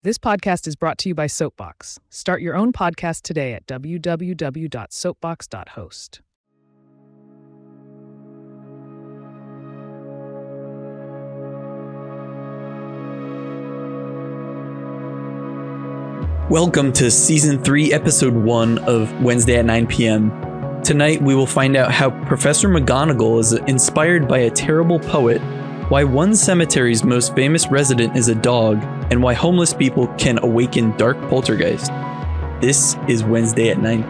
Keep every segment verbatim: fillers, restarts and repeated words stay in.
This podcast is brought to you by Soapbox. Start your own podcast today at w w w dot soapbox dot host. Welcome to Season three, Episode one of Wednesday at nine p.m. Tonight, we will find out how Professor McGonagall is inspired by a terrible poet, why one cemetery's most famous resident is a dog, and why homeless people can awaken dark poltergeist. This is Wednesday at nine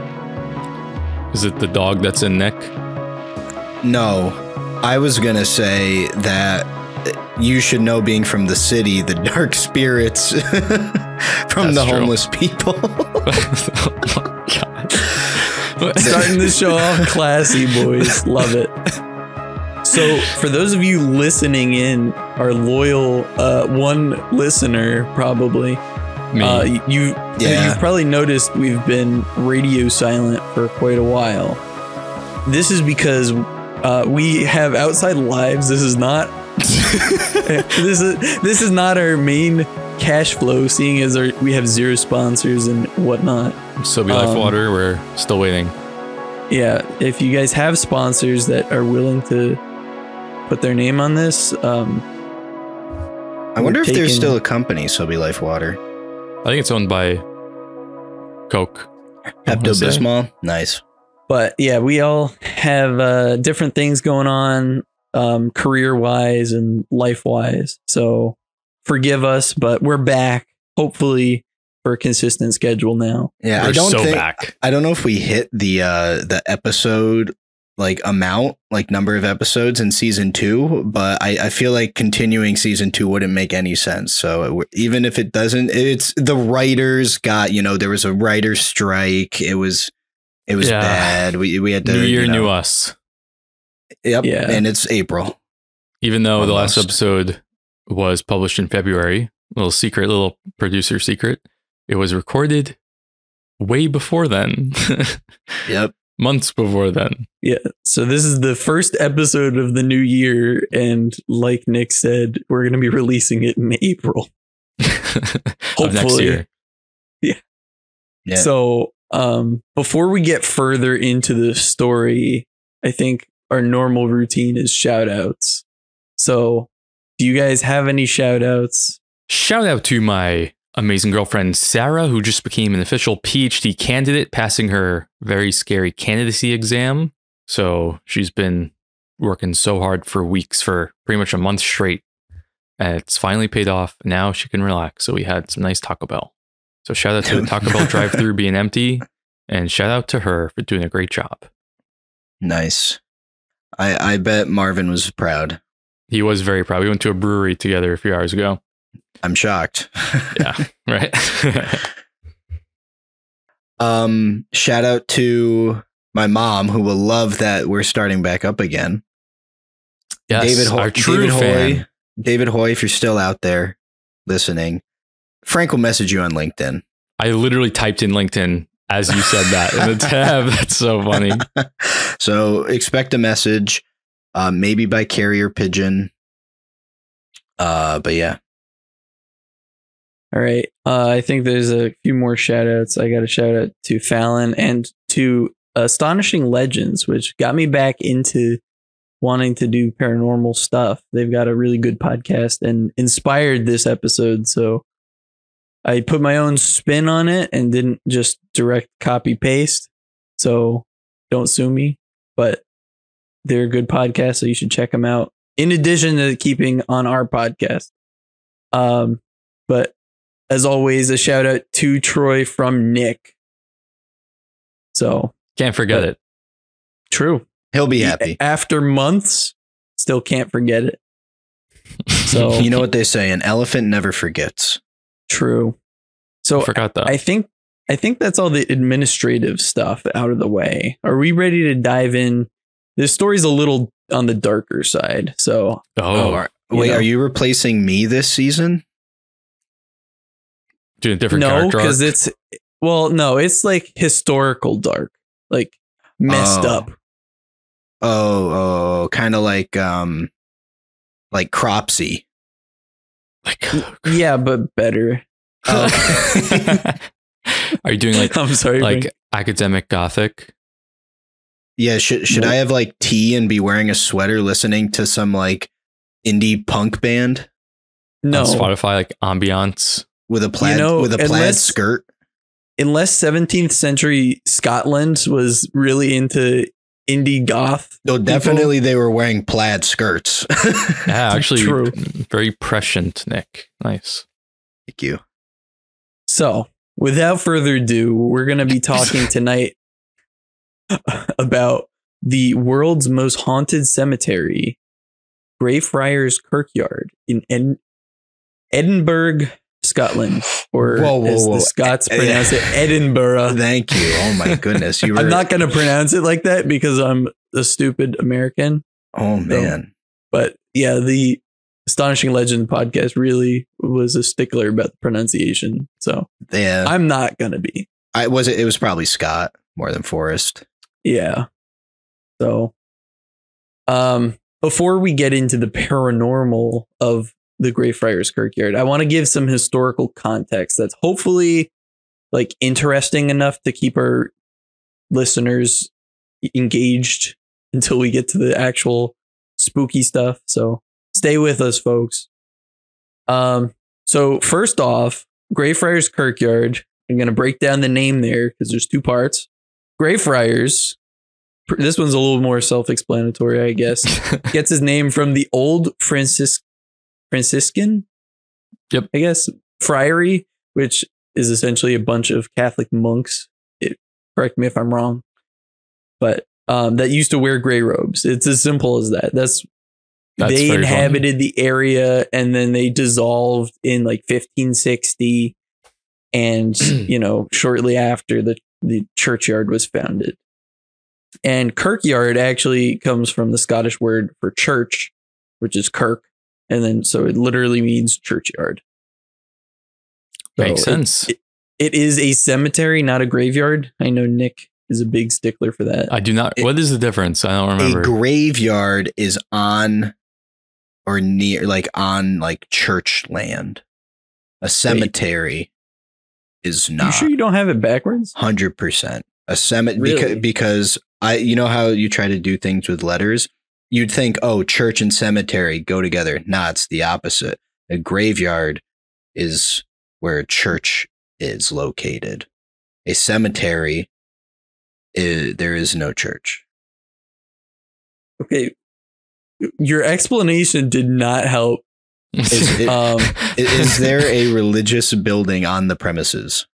p.m. Is it the dog that's in Nick? No, I was going to say that you should know, being from the city, the dark spirits from That's the true. homeless people. Oh my God. Starting the show off classy, boys. Love it. So, for those of you listening in, our loyal uh, one listener, probably, Me. uh, you, Yeah. you've probably noticed we've been radio silent for quite a while. This is because uh, we have outside lives. This is not this is this is not our main cash flow, seeing as our, we have zero sponsors and whatnot. Sobe Life um, Water, we're still waiting. Yeah, if you guys have sponsors that are willing to put their name on this, um, I wonder if there's taking- still a company, Sobe Life Water. I think it's owned by Coke. Pepto-Bismol? Nice. but yeah, we all have uh, different things going on, um, career-wise and life-wise. So forgive us, but we're back, hopefully for a consistent schedule now. Yeah, We're I don't so think back. I don't know if we hit the uh the episode like amount, like number of episodes in season two, but I, I feel like continuing season two wouldn't make any sense. So it, even if it doesn't, it's the writers got, you know, there was a writer's strike. It was it was Yeah. bad. We we had to New year, you know, new us. Yep. Yeah. And it's April. Even though the last Almost. episode was published in February, little secret, little producer secret, it was recorded way before then. Yep. Months before then. Yeah. So this is the first episode of the new year, and like Nick said, we're going to be releasing it in April. Of next Hopefully. year. Yeah. So, um, before we get further into the story, I think our normal routine is shout outs. So, do you guys have any shout outs? Shout out to my amazing girlfriend, Sarah, who just became an official P H D candidate, passing her very scary candidacy exam. So she's been working so hard for weeks, for pretty much a month straight. And it's finally paid off. Now she can relax. So we had some nice Taco Bell. So shout out to the Taco Bell drive-thru being empty. And shout out to her for doing a great job. Nice. I I bet Marvin was proud. He was very proud. We went to a brewery together a few hours ago. I'm shocked. Yeah, right? Um, shout out to my mom, who will love that we're starting back up again. Yes, David, Ho- our true David fan. Hoy, David Hoy, if you're still out there listening, Frank will message you on LinkedIn. I literally typed in LinkedIn as you said that in the tab. That's so funny. So expect a message, uh, maybe by carrier pigeon. Uh, but yeah, All right. Uh, I think there's a few more shout outs. I got a shout out to Fallon and to Astonishing Legends, which got me back into wanting to do paranormal stuff. They've got a really good podcast and inspired this episode. So I put my own spin on it and didn't just direct copy paste. So don't sue me, but they're a good podcast. So you should check them out in addition to keeping on our podcast. Um, but as always, a shout out to Troy from Nick. So Can't forget But- it. true. he'll be happy. After months, still can't forget it. So You know what they say? An elephant never forgets. true. So Forgot that. I think I think that's all the administrative stuff out of the way. Are we ready to dive in? This story's a little on the darker side. So oh, are, you wait, know. are you replacing me this season? doing a different no, character because arc? it's well, no, it's like historical dark, like messed Oh. up. Oh, oh, kind of like um, like Cropsy. like Yeah, but better. Uh, Are you doing like I'm sorry, like Frank. academic gothic? Yeah, should should Nope. I have like tea and be wearing a sweater listening to some like indie punk band No, On Spotify, like ambiance. with a plaid know, with a plaid unless- skirt? unless seventeenth century Scotland was really into indie goth. No, definitely they were wearing plaid skirts. Yeah, actually, True. very prescient, Nick. Nice. Thank you. So, without further ado, we're going to be talking tonight about the world's most haunted cemetery, Greyfriars Kirkyard in Ed- Edinburgh, Scotland, or Whoa, whoa, as whoa. the Scots Eh, pronounce it, Edinburgh. Thank you. Oh my goodness, you were. I'm not going to pronounce it like that because I'm a stupid American. Oh man. But yeah, the Astonishing Legend podcast really was a stickler about the pronunciation. So Yeah. I'm not going to be. I was it. It was probably Scott more than Forrest. Yeah. So, um, before we get into the paranormal of the Greyfriars Kirkyard, I want to give some historical context that's hopefully like interesting enough to keep our listeners engaged until we get to the actual spooky stuff. So stay with us, folks. Um, so first off, Greyfriars Kirkyard, I'm going to break down the name there because there's two parts. Greyfriars, this one's a little more self-explanatory, I guess, gets his name from the old Francis Franciscan, Yep. I guess, friary, which is essentially a bunch of Catholic monks. It, correct me if I'm wrong, but um, that used to wear gray robes. It's as simple as that. That's, That's they very funny. inhabited the area and then they dissolved in like fifteen sixty, and you know, shortly after the the churchyard was founded. And kirkyard actually comes from the Scottish word for church, which is kirk, and then so it literally means churchyard. So Makes it- sense. It, it is a cemetery, not a graveyard. I know Nick is a big stickler for that. I do not. It- What is the difference? I don't A remember. graveyard is on or near, like on like church land. A cemetery is you not. sure you don't have it backwards? Hundred percent. A cemetery Really? because, because I you know how you try to do things with letters? You'd think, oh, church and cemetery go together. Nah, it's the opposite. A graveyard is where a church is located. A cemetery is, there is no church. Okay. Your explanation did not help. Is, it- Um, i- is there a religious building on the premises?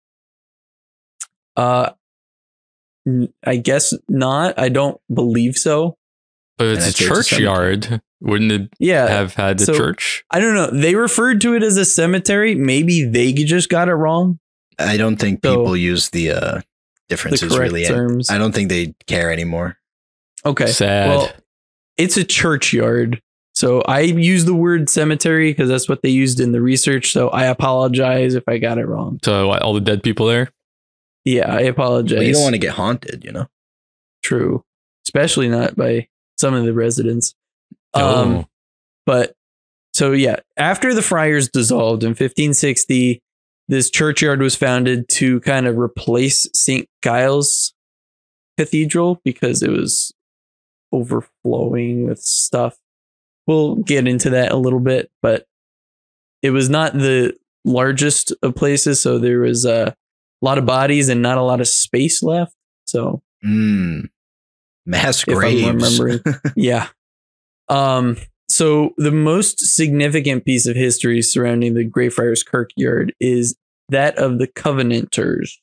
uh, n- I guess not. I don't believe so. But And it's a I'd say it's a churchyard. Wouldn't it Yeah. have had the so- church? I don't know. They referred to it as a cemetery. Maybe they just got it wrong. I don't think So- people use the uh, The differences correct really. terms. I don't think they care anymore. Okay. Sad. Well, it's a churchyard. So I use the word cemetery because that's what they used in the research. So I apologize if I got it wrong. So what, all the dead people there? Yeah, I apologize. But you don't want to get haunted, you know? True. Especially not by some of the residents. Um, Oh. But so, yeah, after the friars dissolved in fifteen sixty, this churchyard was founded to kind of replace Saint Giles Cathedral because it was overflowing with stuff. We'll get into that a little bit, but it was not the largest of places. So there was a lot of bodies and not a lot of space left. So Mm. Mass If I'm graves. remembering. yeah. Um, so the most significant piece of history surrounding the Greyfriars Kirkyard is that of the Covenanters.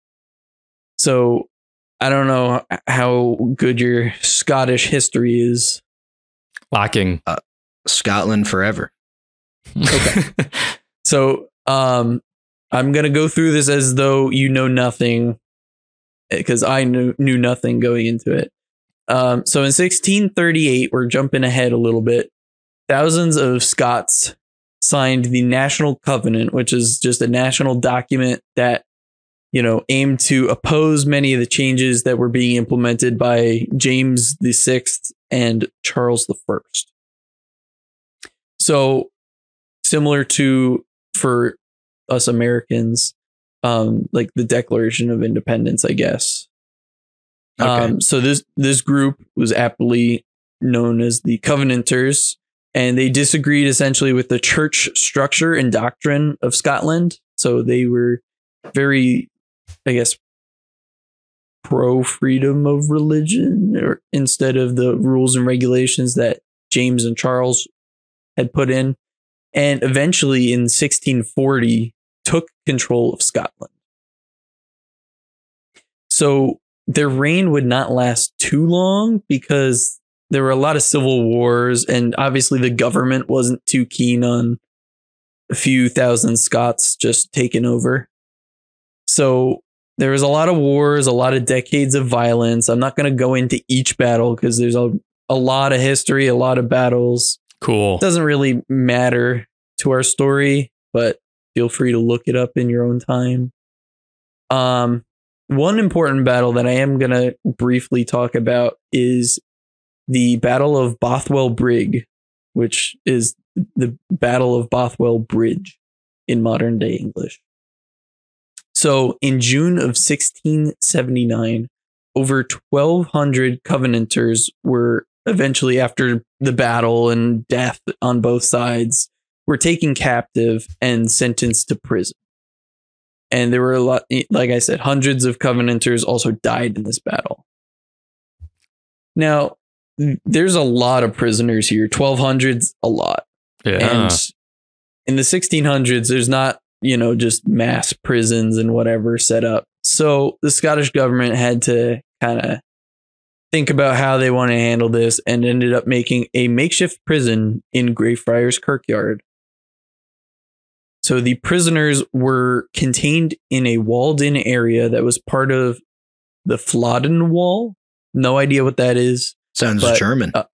So I don't know how good your Scottish history is. Lacking. Scotland forever. Okay. So um, I'm going to go through this as though you know nothing, because I knew, knew nothing going into it. Um, so in sixteen thirty-eight, we're jumping ahead a little bit. Thousands of Scots signed the National Covenant, which is just a national document that, you know, aimed to oppose many of the changes that were being implemented by James the Sixth and Charles the First. So similar to for us Americans, um, like the Declaration of Independence, I guess. Okay. Um, so this this group was aptly known as the Covenanters, and they disagreed essentially with the church structure and doctrine of Scotland. So they were very, I guess, pro freedom of religion, or instead of the rules and regulations that James and Charles had put in, and eventually in sixteen forty took control of Scotland. So their reign would not last too long because there were a lot of civil wars, and obviously the government wasn't too keen on a few thousand Scots just taking over. So there was a lot of wars, a lot of decades of violence. I'm not going to go into each battle because there's a, a lot of history, a lot of battles. Cool. It doesn't really matter to our story, but feel free to look it up in your own time. Um, one important battle that I am going to briefly talk about is the Battle of Bothwell Brig, which is the Battle of Bothwell Bridge in modern day English. So in June of sixteen seventy-nine, over twelve hundred Covenanters were eventually, after the battle and death on both sides, were taken captive and sentenced to prison. And there were a lot, like I said, hundreds of Covenanters also died in this battle. Now, there's a lot of prisoners here. twelve hundred's a lot. Yeah. And in the sixteen hundreds, there's not, you know, just mass prisons and whatever set up. So the Scottish government had to kind of think about how they want to handle this, and ended up making a makeshift prison in Greyfriars Kirkyard. So the prisoners were contained in a walled-in area that was part of the Flodden Wall. No idea what that is. Sounds but, German. Uh,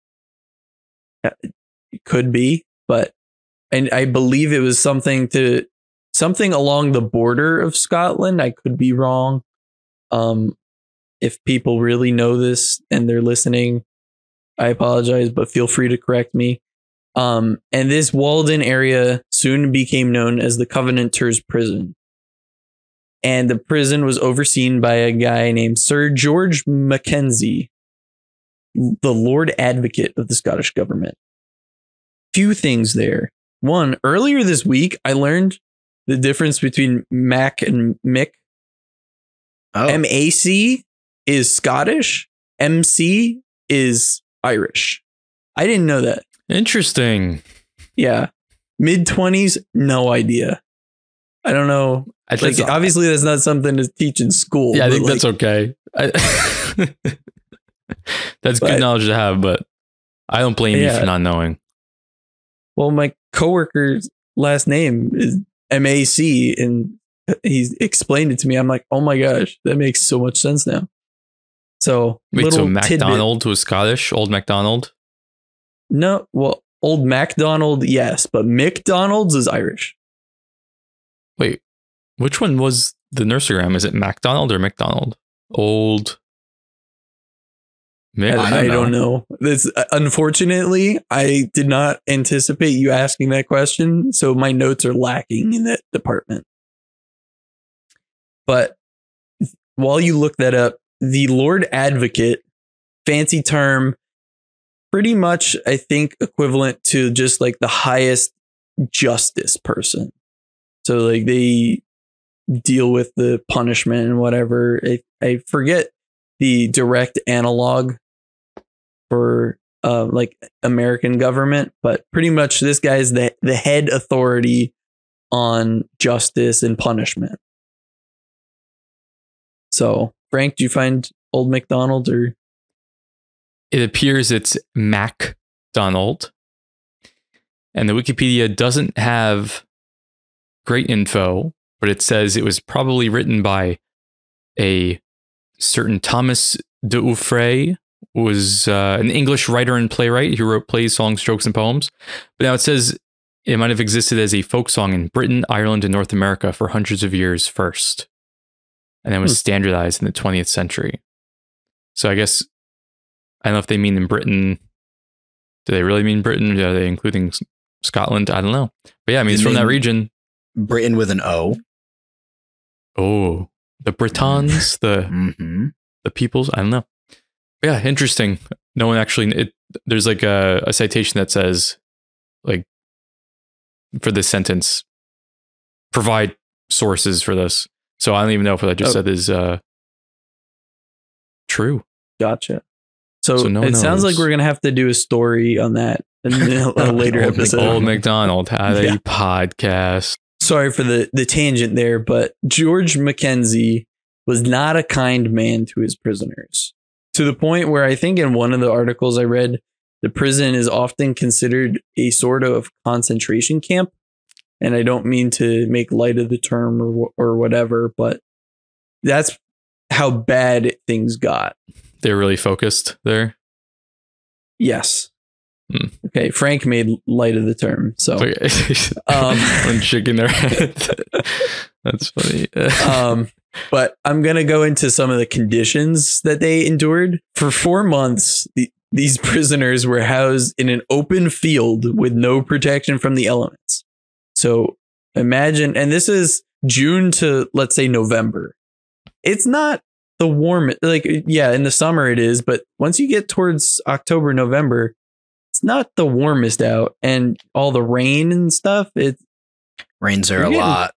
it could be, but and I believe it was something to something along the border of Scotland. I could be wrong. Um, if people really know this and they're listening, I apologize, but feel free to correct me. Um, and this walled-in area soon became known as the Covenanters' Prison. And the prison was overseen by a guy named Sir George Mackenzie, the Lord Advocate of the Scottish government. Few things there. One, earlier this week, I learned the difference between Mac and Mick. Oh. M A C is Scottish. M C is Irish. I didn't know that. Interesting. Yeah. mid twenties, no idea. I don't know. I Like, think obviously, that's not something to teach in school. Yeah, I but, think like, that's okay. I, that's But- good knowledge to have, but I don't blame you Yeah. for not knowing. Well, my coworker's last name is M A C, and he's explained it to me. I'm like, oh my gosh, that makes so much sense now. So, Wait, so little tidbit. MacDonald was Scottish? Old MacDonald? No, well, old MacDonald, yes, but McDonald's is Irish. Wait, which one was the nurserygram? Is it MacDonald or McDonald? Old Mick? I, I I don't don't know. This unfortunately, I did not anticipate you asking that question, so my notes are lacking in that department. But while you look that up, the Lord Advocate, fancy term, pretty much I think equivalent to just like the highest justice person. So like they deal with the punishment and whatever. I, I forget the direct analog for uh, like American government, but pretty much this guy is the, the head authority on justice and punishment. So, Frank, do you find Old MacDonald or? It appears it's MacDonald. And the Wikipedia doesn't have great info, but it says it was probably written by a certain Thomas de Uffray, who was uh, an English writer and playwright who wrote plays, songs, jokes, and poems. But now it says it might have existed as a folk song in Britain, Ireland, and North America for hundreds of years first. And then was Hmm. standardized in the twentieth century. So I guess, I don't know if they mean in Britain. Do they really mean Britain? Are they including S- Scotland? I don't know. But yeah, I mean, it's Didn't from that they- region. Britain with an O. Oh, the Britons, the Mm-hmm. the peoples. I don't know. Yeah, interesting. No one actually. It, there's like a, a citation that says, like, for this sentence, provide sources for this. So I don't even know if what I just Oh. said is uh, true. Gotcha. So, So no it one sounds like knows. we're gonna have to do a story on that in a a later Old episode. Old McDonald had Yeah. a podcast. Sorry for the the tangent there, but George Mackenzie was not a kind man to his prisoners, to the point where I think in one of the articles I read, the prison is often considered a sort of concentration camp. And I don't mean to make light of the term or wh- or whatever, but that's how bad things got. They're really focused there. Yes. Hmm. Okay, Frank made light of the term, so Okay. Um, when shaking their head. That's funny. um, but I'm gonna go into some of the conditions that they endured. For four months, the, these prisoners were housed in an open field with no protection from the elements. So imagine, and this is June to, let's say, November. It's not the warmest, like, yeah, in the summer it is, but once you get towards October, November, it's not the warmest out, and all the rain and stuff. It Rains there You're a getting- lot.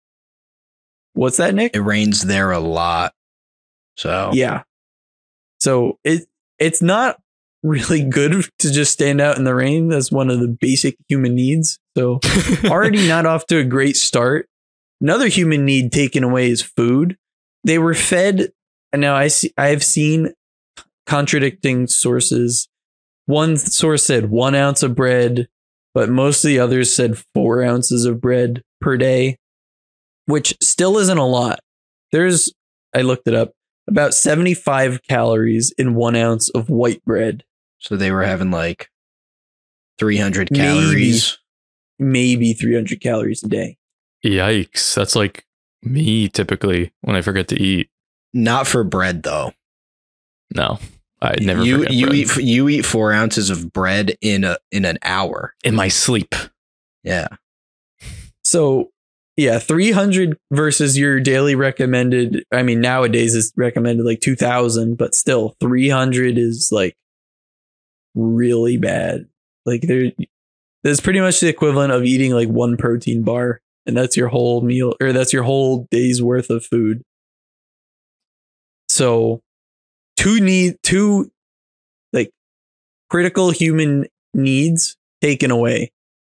what's that, Nick? It rains there a lot. So Yeah. So it it's not really good to just stand out in the rain. That's one of the basic human needs. So already not off to a great start. Another human need taken away is food. They were fed, and now I see I've seen contradicting sources. One source said one ounce of bread, but most of the others said four ounces of bread per day, which still isn't a lot. There's, I looked it up, about seventy-five calories in one ounce of white bread. so they were having like three hundred Maybe. calories. Maybe three hundred calories a day. Yikes. That's like me typically when I forget to eat. Not for bread though. No, I never you forget you bread. eat you eat four ounces of bread in a in an hour. in my sleep. Yeah. So, yeah, three hundred versus your daily recommended. I mean, nowadays it's recommended like two thousand, but still three hundred is like really bad. Like there, that's pretty much the equivalent of eating like one protein bar, and that's your whole meal, or that's your whole day's worth of food. So, two need two like critical human needs taken away.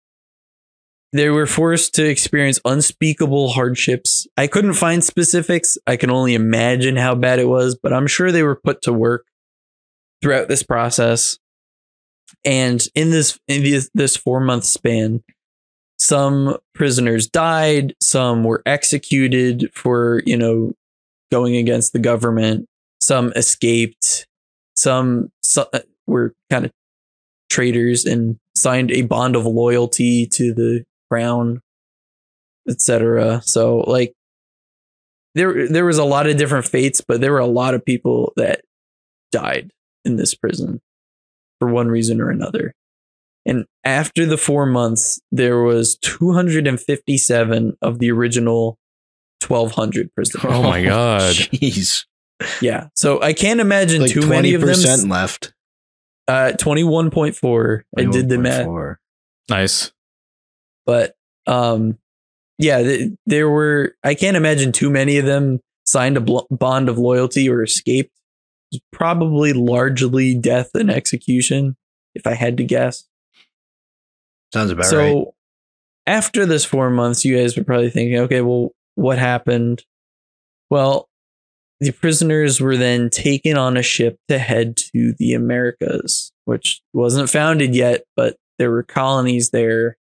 They were forced to experience unspeakable hardships. I couldn't find specifics. I can only imagine how bad it was, but I'm sure they were put to work throughout this process. And in this in this, this four month span, some prisoners died, some were executed for, you know, going against the government, some escaped, some, some were kind of traitors and signed a bond of loyalty to the crown, et cetera. So like there there was a lot of different fates, but there were a lot of people that died in this prison for one reason or another. And after the four months, there was two hundred fifty-seven of the original twelve hundred prisoners. Oh my God. Jeez. Yeah. So I can't imagine Like too many of them. twenty percent left. Uh, twenty-one point four. I did the math. twenty-one point four. Nice. But um yeah, th- there were, I can't imagine too many of them signed a bl- bond of loyalty or escaped. It was probably largely death and execution, if I had to guess. Sounds about so right. after this four months, you guys were probably thinking, okay, well, what happened? Well, the prisoners were then taken on a ship to head to the Americas, which wasn't founded yet, but there were colonies there.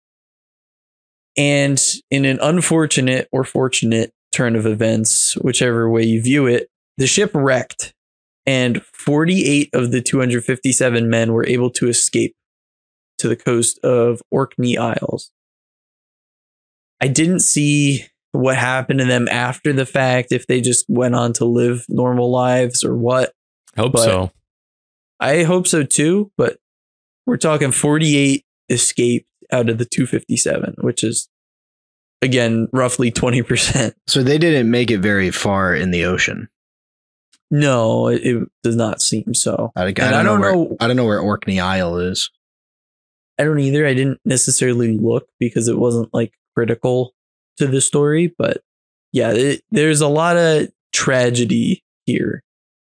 And in an unfortunate or fortunate turn of events, whichever way you view it, the ship wrecked, and forty-eight of the two hundred fifty-seven men were able to escape to the coast of Orkney Isles. I didn't see what happened to them after the fact, if they just went on to live normal lives or what. Hope But- so. I hope so too, but we're talking forty-eight escaped out of the two hundred fifty-seven, which is again, roughly twenty percent. So they didn't make it very far in the ocean. No, it, it does not seem so. I, I, don't, I know don't where, know. I don't know where Orkney Isle is. I don't either. I didn't necessarily look because it wasn't like critical to the story, but yeah, it, there's a lot of tragedy here.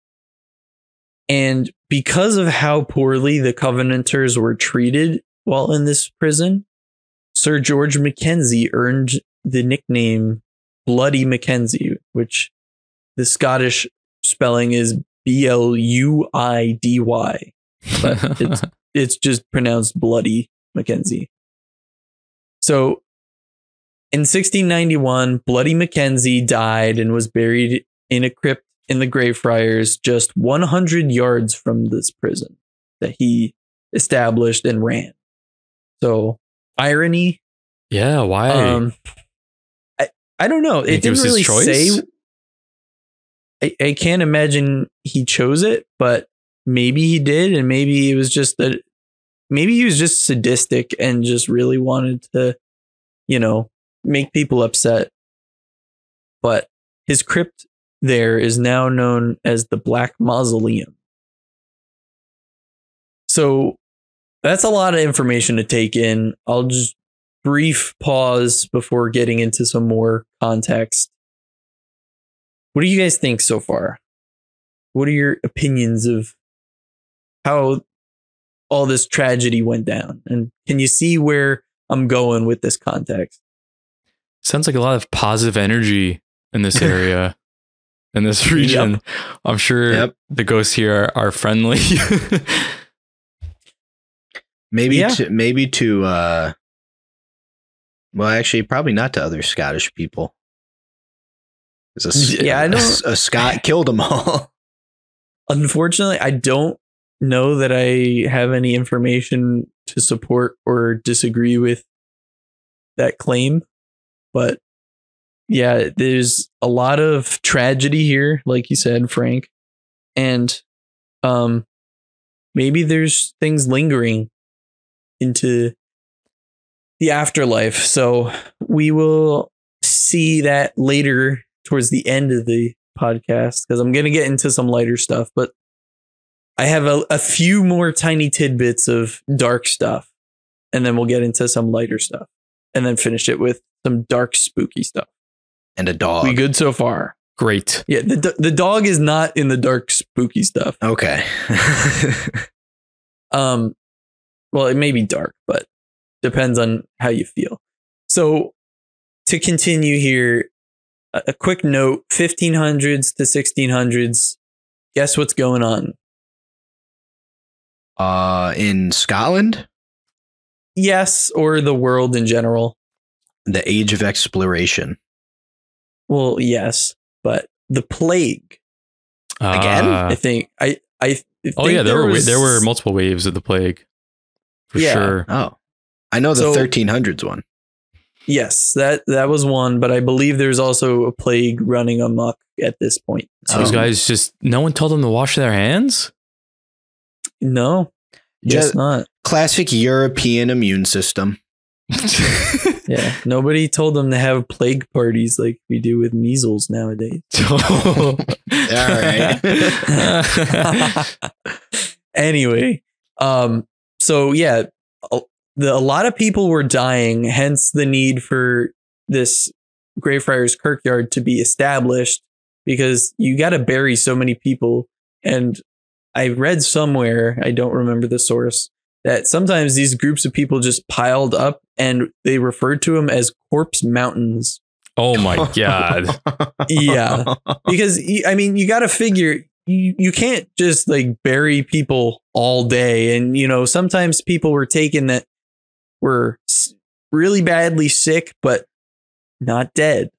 And because of how poorly the Covenanters were treated while in this prison, Sir George Mackenzie earned the nickname Bloody Mackenzie, which the Scottish spelling is B L U I D Y, but it's it's just pronounced Bloody Mackenzie. So in sixteen ninety-one, Bloody Mackenzie died and was buried in a crypt in the Greyfriars just one hundred yards from this prison that he established and ran. So irony. Yeah, why? Um, I, I don't know. It, it didn't was really his choice? say. I, I can't imagine he chose it, but maybe he did, and maybe it was just that. Maybe he was just sadistic and just really wanted to, you know, make people upset. But his crypt there is now known as the Black Mausoleum. So that's a lot of information to take in. I'll just brief pause before getting into some more context. What do you guys think so far? What are your opinions of how all this tragedy went down? And can you see where I'm going with this context? Sounds like a lot of positive energy in this area, in this region. Yep. I'm sure yep. the ghosts here are, are friendly. maybe yeah. to maybe to uh well, actually, probably not to other Scottish people. A, yeah, I know a, a Scot killed them all. Unfortunately, I don't know that I have any information to support or disagree with that claim, but yeah, there's a lot of tragedy here, like you said, Frank, and um, maybe there's things lingering into the afterlife. So we will see that later towards the end of the podcast, because I'm going to get into some lighter stuff, but I have a, a few more tiny tidbits of dark stuff, and then we'll get into some lighter stuff, and then finish it with some dark, spooky stuff. And a dog. We good so far? Great. Yeah, the the dog is not in the dark, spooky stuff. Okay. um, well, it may be dark, but depends on how you feel. So, to continue here, a, a quick note: fifteen hundreds to sixteen hundreds. Guess what's going on? Uh, in Scotland? Yes, or the world in general. The age of exploration. Well, yes, but the plague. Again? Uh, I think I I think oh yeah, there, there were was, there were multiple waves of the plague. For Yeah. sure. Oh. I know the So- thirteen hundreds one. Yes, that that was one, but I believe there's also a plague running amok at this point. So those Oh. guys just, no one told them to wash their hands? No, guess Just not. classic European immune system. Yeah, nobody told them to have plague parties like we do with measles nowadays. All right. Anyway, um, so yeah, a, the, a lot of people were dying, hence the need for this Greyfriars Kirkyard to be established, because you got to bury so many people. And I read somewhere, I don't remember the source, that sometimes these groups of people just piled up and they referred to them as corpse mountains. Oh my God. Yeah, because I mean, you got to figure you, you can't just like bury people all day. And, you know, sometimes people were taken that were s- really badly sick, but not dead.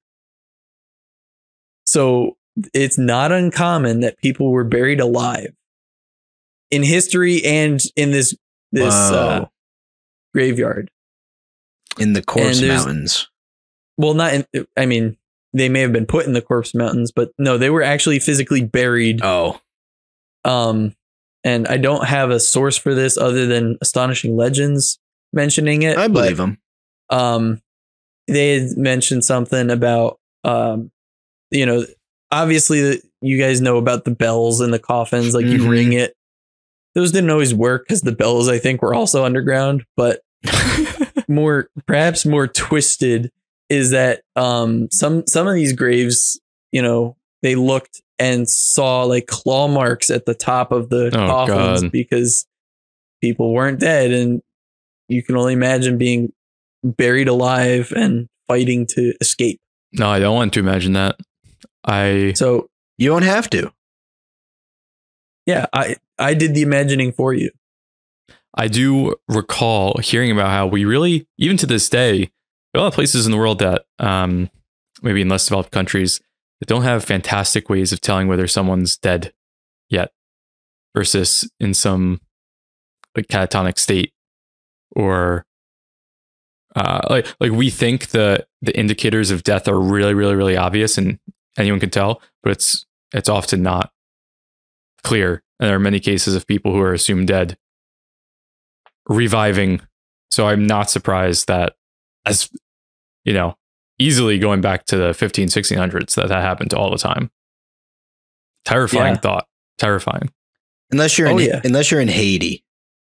So it's not uncommon that people were buried alive in history and in this, this uh, Whoa. graveyard. In the Corpse And there's- Mountains. Well, not in, I mean, they may have been put in the Corpse Mountains, but no, they were actually physically buried. Oh. Um, and I don't have a source for this other than Astonishing Legends mentioning it. I but, believe them. Um, they had mentioned something about, um, you know, obviously the, you guys know about the bells in the coffins, like you Mhm. ring it. Those didn't always work because the bells, I think, were also underground, but more, perhaps more twisted is that um, some some of these graves, you know, they looked and saw like claw marks at the top of the Oh, coffins God. because people weren't dead, and you can only imagine being buried alive and fighting to escape. No, I don't want to imagine that. I So You don't have to. yeah, I I did the imagining for you. I do recall hearing about how we really, even to this day, there are a lot of places in the world that, um, maybe in less developed countries, that don't have fantastic ways of telling whether someone's dead yet, versus in some like catatonic state, or uh, like like we think the the indicators of death are really, really, really obvious and anyone can tell, but it's it's often not clear. And there are many cases of people who are assumed dead reviving. So I'm not surprised that, as you know, easily going back to the fifteen, sixteen hundreds, that that happened all the time. Terrifying Yeah. thought. Terrifying. Unless you're Oh, in yeah. unless you're in Haiti.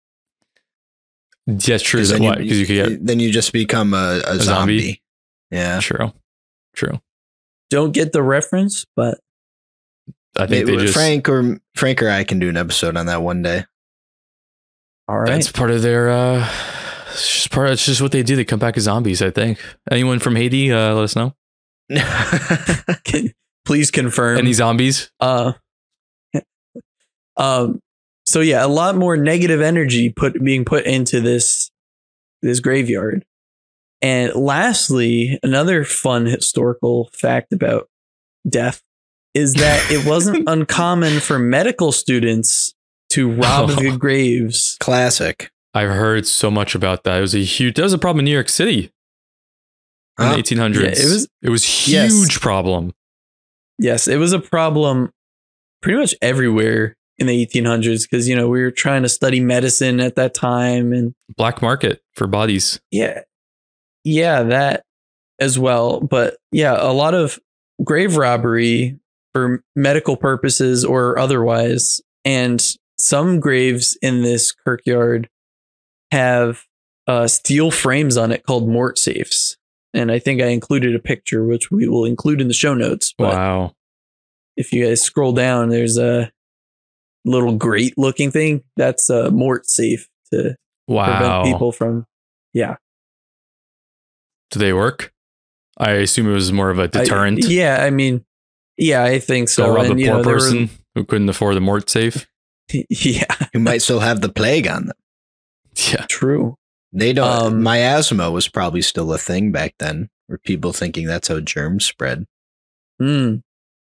Yeah, true. 'Cause That then what? Because you could get then you just become a, a, zombie? zombie. Yeah. true. True. Don't get the reference, but I think Maybe they just Frank or Frank or I can do an episode on that one day. all right. that's part of their uh it's just part it's just what they do. They come back as zombies, I think. Anyone from Haiti, uh, let us know. Can- please confirm. Any zombies? Uh, um, so yeah, a lot more negative energy put being put into this this graveyard. And lastly, another fun historical fact about death is that it wasn't uncommon for medical students to rob the graves. Classic. I've heard so much about that. It was a huge that was a problem in New York City in Huh? the eighteen hundreds. Yeah, it was- it was Yes. huge problem. Yes, it was a problem pretty much everywhere in the eighteen hundreds because, you know, we were trying to study medicine at that time, and Black market for bodies. yeah, yeah, that as well. But yeah, a lot of grave robbery for medical purposes or otherwise. And some graves in this kirkyard have uh, steel frames on it called mort safes. And I think I included a picture, which we will include in the show notes. But Wow. if you guys scroll down, there's a little grate looking thing. That's a mort safe to prevent Wow. people from, yeah. Do they work? I assume it was more of a deterrent. I, yeah, I mean, yeah, I think So so. rob And, the you poor know, there were- person who couldn't afford the mort safe. yeah, Who might still have the plague on them. Yeah. true. They don't. Um, miasma was probably still a thing back then, where people thinking that's how germs spread. Mm.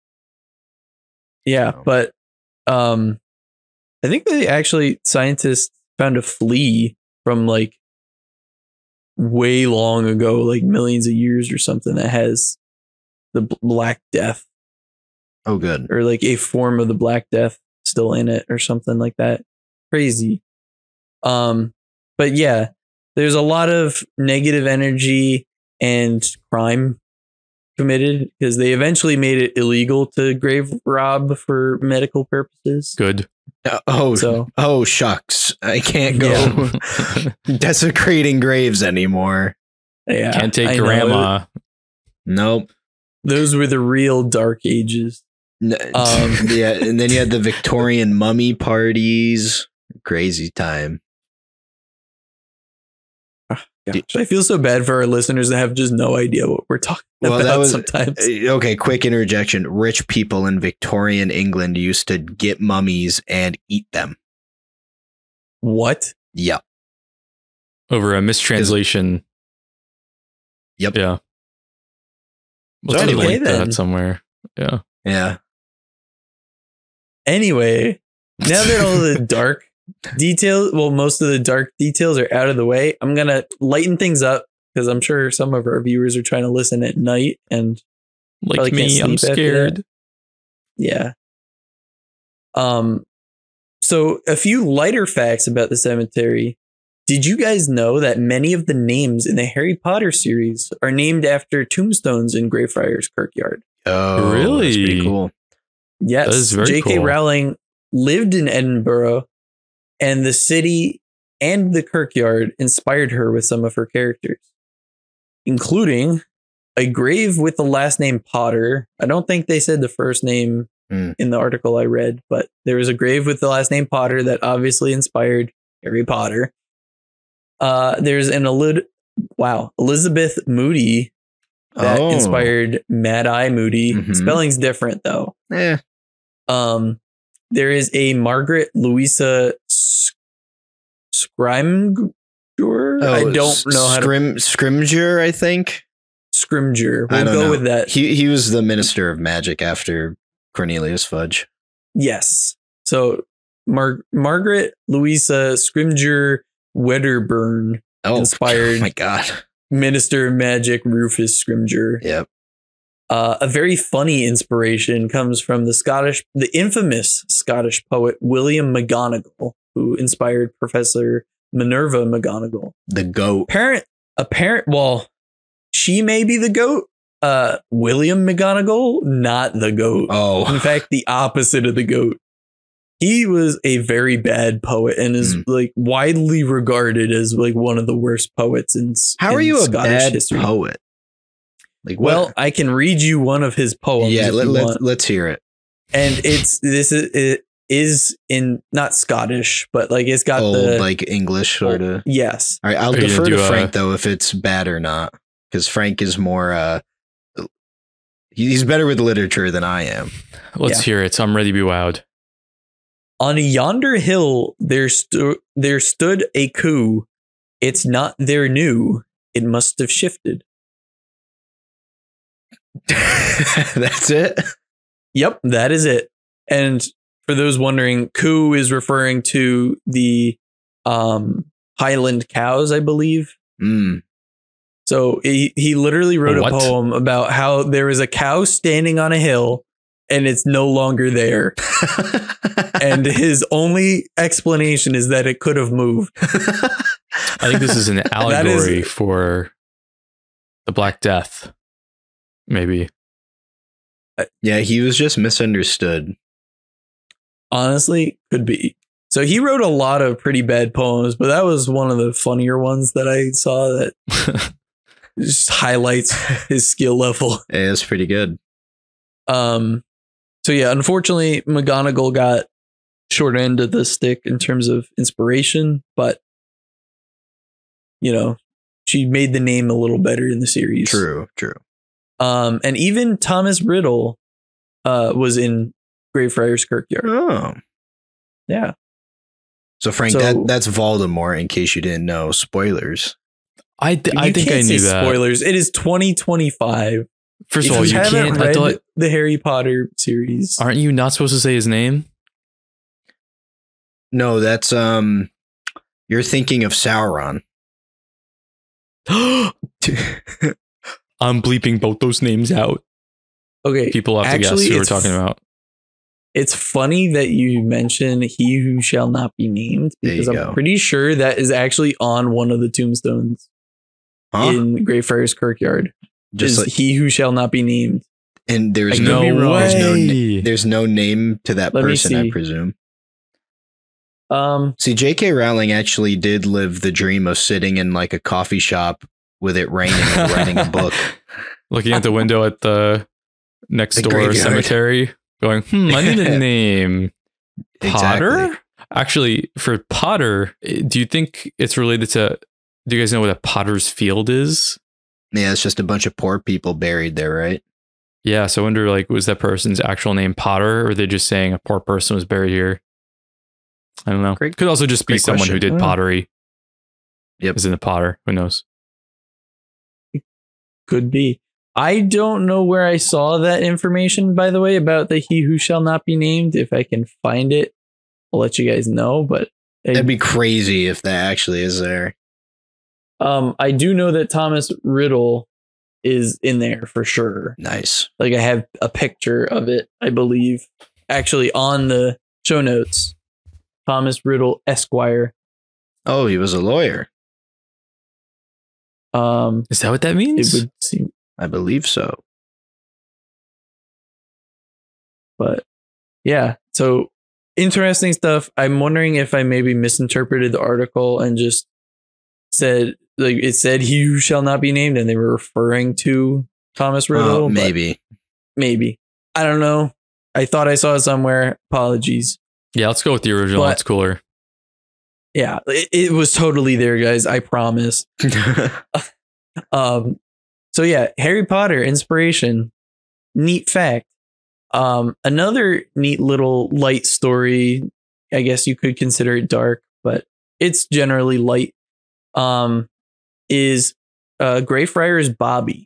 Yeah, Oh. but um, I think they actually scientists found a flea from like way long ago, like millions of years or something, that has the b- Black Death, Oh, good. or like a form of the Black Death still in it or something like that. Crazy. Um, but yeah, there's a lot of negative energy and crime committed because they eventually made it illegal to grave rob for medical purposes. Good. Uh, oh, So- oh, shucks! I can't go desecrating graves anymore. Yeah, Can't take I know. grandma. Nope. Those were the real dark ages. N- Um, yeah, and then you had the Victorian mummy parties. Crazy time. Gosh, I feel so bad for our listeners that have just no idea what we're talking Well, about that was sometimes. uh, okay. Quick interjection: rich people in Victorian England used to get mummies and eat them. What? Yeah. Over a mistranslation. Yep. Yeah. We'll So try to anyway link then. that somewhere. Yeah. Yeah. Anyway, now that all the dark details, well, most of the dark details are out of the way, I'm going to lighten things up because I'm sure some of our viewers are trying to listen at night. And Like Probably me, can't I'm sleep after scared. yeah. Um, so a few lighter facts about the cemetery. Did you guys know that many of the names in the Harry Potter series are named after tombstones in Greyfriars Kirkyard? Oh, Really? That's pretty cool. Yes. That is very J K. cool. Rowling lived in Edinburgh, and the city and the kirkyard inspired her with some of her characters, including a grave with the last name Potter. I don't think they said the first name Mm. in the article I read, but there was a grave with the last name Potter that obviously inspired Harry Potter. Uh, there's an Elid- wow Elizabeth Moody that Oh. inspired Mad Eye Moody. Mhm. Spelling's different though. Eh. Um, there is a Margaret Louisa S- Scrimgeour. Oh, I don't know how to Scrim Scrimgeour, I think. Scrimgeour. I We'll don't go know. with that. He he was the Minister of Magic after Cornelius Fudge. Yes. So Mar- Margaret Louisa Scrimgeour Wedderburn, Oh, Inspired. Oh my god. Minister of Magic Rufus Scrimgeour. Yep. Uh, a very funny inspiration comes from the Scottish, the infamous Scottish poet William McGonagall, who inspired Professor Minerva McGonagall. The goat. Parent, a parent. Well, she may be the goat. Uh, William McGonagall, not the goat. Oh. In fact, the opposite of the goat. He was a very bad poet and is Mm. like widely regarded as like one of the worst poets in. How in are you a Scottish bad history. poet? Like what? Well, I can read you one of his poems. yeah, if let, you let, want. let's hear it. And it's this is it is in not Scottish, but like it's got Old, the like English sort of. yes. All right, I'll Are you defer gonna to do a- Frank though if it's bad or not, because Frank is more. uh He's better with literature than I am. Let's Yeah. hear it. So I'm ready to be wowed. On yonder hill there sto- there stood a coup. It's not there new. It must have shifted. That's it. Yep, that is it. And for those wondering, coup is referring to the um, Highland cows, I believe. Mm. So he, he literally wrote What? a poem about how there is a cow standing on a hill and it's no longer there. And his only explanation is that it could have moved. I think this is an That allegory is- for the Black Death. Maybe. Yeah, he was just misunderstood. Honestly, could be. So he wrote a lot of pretty bad poems, but that was one of the funnier ones that I saw that just highlights his skill level. Yeah, it's pretty good. Um, so yeah, unfortunately, McGonagall got short end of the stick in terms of inspiration, but you know, she made the name a little better in the series. True, true. Um, and even Thomas Riddle uh, was in Greyfriars Kirkyard. Oh. Yeah. So Frank, So- that that's Voldemort. In case you didn't know, spoilers. I, th- I You think I can't knew say that. spoilers. It is twenty twenty-five. First If of all, you haven't can't. I read thought, the Harry Potter series. aren't you not supposed to say his name? No, that's um. You're thinking of Sauron. I'm bleeping both those names out. Okay, People have to Actually, guess who we're it's- talking about. it's funny that you mention "He Who Shall Not Be Named" There you because I'm go. pretty sure that is actually on one of the tombstones Huh? in Greyfriars Kirkyard. Just is like, "He Who Shall Not Be Named." and there's I no, could be wrong. there's no na- way. there's no name to that Let me person, I see. presume. Um, See, J K. Rowling actually did live the dream of sitting in like a coffee shop with it raining and writing a book. Looking at the window at the next The door graveyard. cemetery, going, hmm, I need a name. Potter? Exactly. Actually, for Potter, eh, do you think it's related to? Do you guys know what a Potter's Field is? Yeah, it's just a bunch of poor people buried there, right? Yeah, so I wonder, like, was that person's actual name Potter, or are they just saying a poor person was buried here? I don't know. Great- Could also just be great someone who question. did Oh. pottery. Yep. Is in a potter. Who knows? could be. I don't know where I saw that information, by the way, about the "He Who Shall Not Be Named." If I can find it, I'll let you guys know. But I, That'd be crazy if that actually is there. um, I do know that Thomas Riddle is in there for sure. Nice. Like I have a picture of it, I believe, actually on the show notes. Thomas Riddle Esquire. Oh, he was a lawyer. Um, Is that what that it means? would seem, I believe so. but yeah. So interesting stuff. I'm wondering if I maybe misinterpreted the article and just said like it said he who shall not be named, and they were referring to Thomas Riddle. Oh, but maybe. maybe I don't know. I thought I saw it somewhere. Apologies. Yeah, let's go with the original. But- That's cooler. Yeah, it, it was totally there, guys. I promise. Um, so yeah, Harry Potter inspiration. Neat fact. Um, another neat little light story. I guess you could consider it dark, but it's generally light. Um, is uh, Greyfriars Bobby.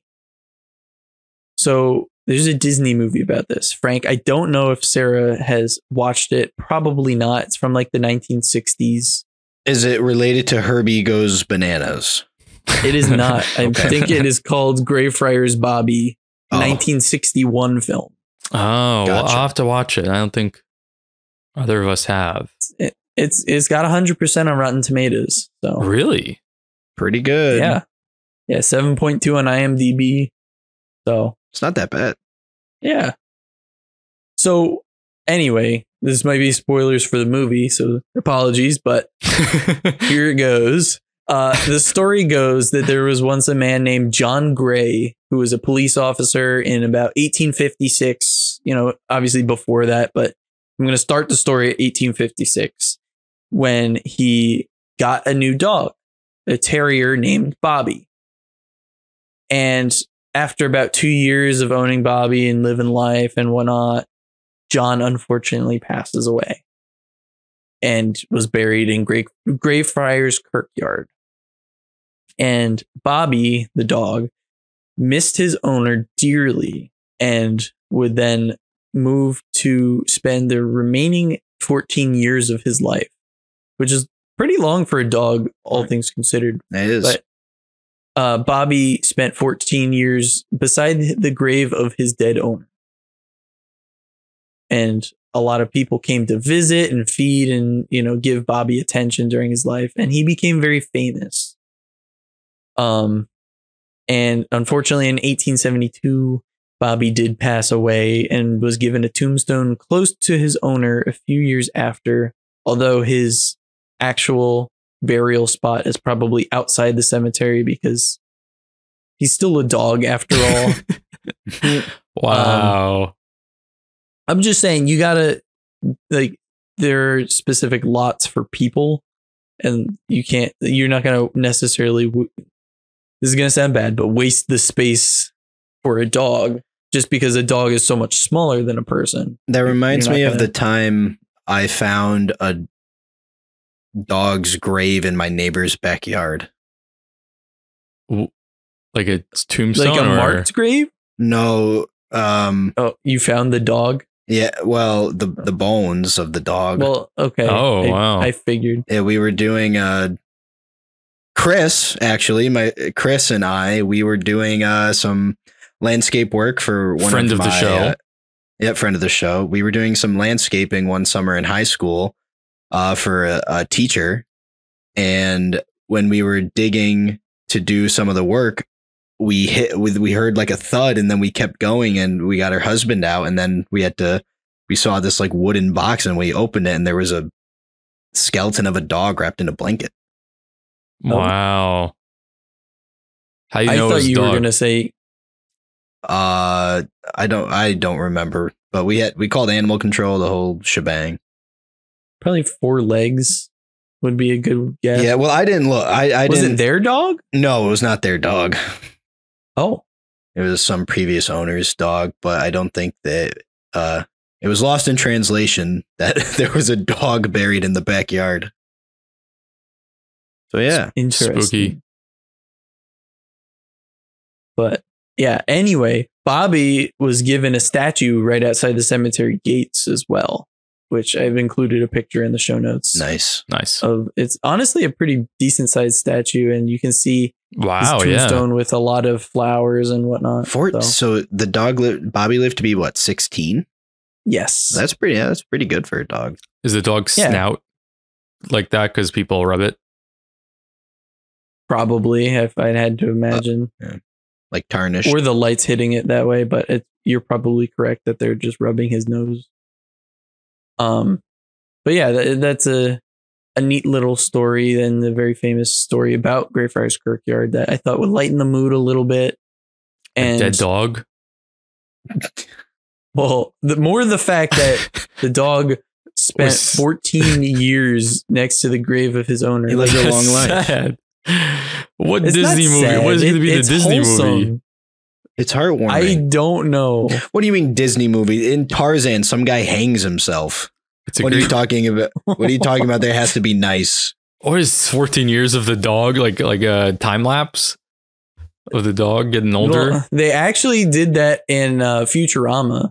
So there's a Disney movie about this. Frank, I don't know if Sarah has watched it. Probably not. It's from like the nineteen sixties. Is it related to Herbie Goes Bananas? It is not. I Okay. think it is called Greyfriars Bobby, Oh. nineteen sixty-one film. Oh, well, Gotcha. I'll have to watch it. I don't think either of us have. It, it's it's got one hundred percent on Rotten Tomatoes. So Really? Pretty good. yeah, yeah, seven point two on IMDb. So It's not that bad. yeah. So anyway, this might be spoilers for the movie, so apologies, but here it goes. Uh, the story goes that there was once a man named John Gray who was a police officer in about eighteen fifty-six, you know, obviously before that, but I'm going to start the story at eighteen fifty-six when he got a new dog, a terrier named Bobby. And after about two years of owning Bobby and living life and whatnot, John unfortunately passes away and was buried in Grey, Greyfriars Kirkyard. And Bobby, the dog, missed his owner dearly and would then move to spend the remaining fourteen years of his life, which is pretty long for a dog, all things considered. It is. But uh, Bobby spent fourteen years beside the grave of his dead owner. And a lot of people came to visit and feed and, you know, give Bobby attention during his life. And he became very famous. Um, and unfortunately, in eighteen seventy-two, Bobby did pass away and was given a tombstone close to his owner a few years after, although his actual burial spot is probably outside the cemetery because he's still a dog after all. Wow. I'm just saying, you gotta, like, there are specific lots for people, and you can't, you're not gonna necessarily, w- this is gonna sound bad, but waste the space for a dog just because a dog is so much smaller than a person. That reminds You're not me of gonna- the time I found a dog's grave in my neighbor's backyard. Like a tombstone Like a or marked grave? No, um, Oh, you found the dog? yeah, well, the the bones of the dog. Well, okay. Oh, I, wow. I figured. Yeah, we were doing uh Chris, actually, my Chris and I, we were doing uh some landscape work for one Friend of the my, show. Uh, yeah, friend of the show. We were doing some landscaping one summer in high school uh for a, a teacher. And when we were digging to do some of the work, we hit with we heard like a thud, and then we kept going, and we got her husband out, and then we had to we saw this like wooden box, and we opened it, and there was a skeleton of a dog wrapped in a blanket. Wow. How do you I know it thought was you dog? were going to say, Uh, I don't, I don't remember, but we had, we called animal control, the whole shebang. probably four legs would be a good guess. Yeah. Well, I didn't look. I, I Was didn't. it their dog? No, it was not their dog. Oh, It was some previous owner's dog, but I don't think that, uh, it was lost in translation that there was a dog buried in the backyard. So yeah, interesting. Spooky. But yeah, anyway, Bobby was given a statue right outside the cemetery gates as well, which I've included a picture in the show notes. nice. Nice. Of it's honestly a pretty decent sized statue, and you can see Wow. his Yeah. tombstone with a lot of flowers and whatnot. Fort. So, So the dog lived, Bobby lived to be what, sixteen? yes, That's pretty, yeah, that's pretty good for a dog. Is the dog Yeah. snout like that because people rub it? Probably, if I had to imagine. Uh, yeah. Like tarnished. Or the lights hitting it that way, but it, you're probably correct that they're just rubbing his nose. Um, but yeah, that, that's a a neat little story, and a very famous story about Greyfriars Kirkyard that I thought would lighten the mood a little bit. And a dead dog. Well, the more the fact that the dog spent Was- fourteen years next to the grave of his owner. He lived a long life. Sad. What It's not Disney movie? sad. What is going to It- be the it's Disney wholesome. movie? It's heartwarming. I don't know. What do you mean Disney movie? In Tarzan, some guy hangs himself. It's a What are you great, talking about? What are you talking about? There has to be nice. or is fourteen years of the dog like like a time lapse of the dog getting older? Well, they actually did that in uh, Futurama.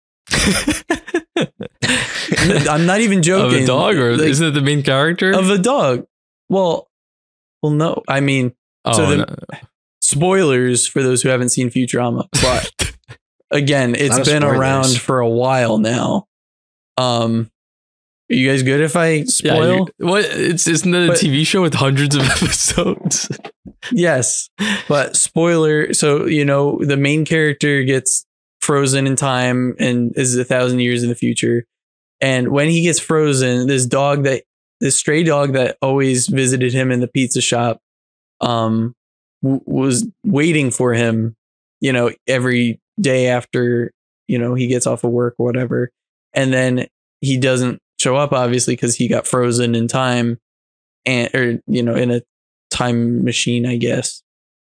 I'm not even of joking. a dog, or Like, isn't it the main character? of a dog? Well, well, no. I mean, oh, so the- no. spoilers for those who haven't seen Futurama, but again, it's Lot of been spoilers. around for a while now. Um, are you guys good if I yeah, spoil? you- what? It's isn't it a But- T V show with hundreds of episodes? Yes, but spoiler. So, you know, the main character gets frozen in time and is a thousand years in the future. And when he gets frozen, this dog that this stray dog that always visited him in the pizza shop, um, w- was waiting for him, you know, every day after, you know, he gets off of work or whatever. And then he doesn't show up, obviously, because he got frozen in time and, or, you know, in a time machine, I guess,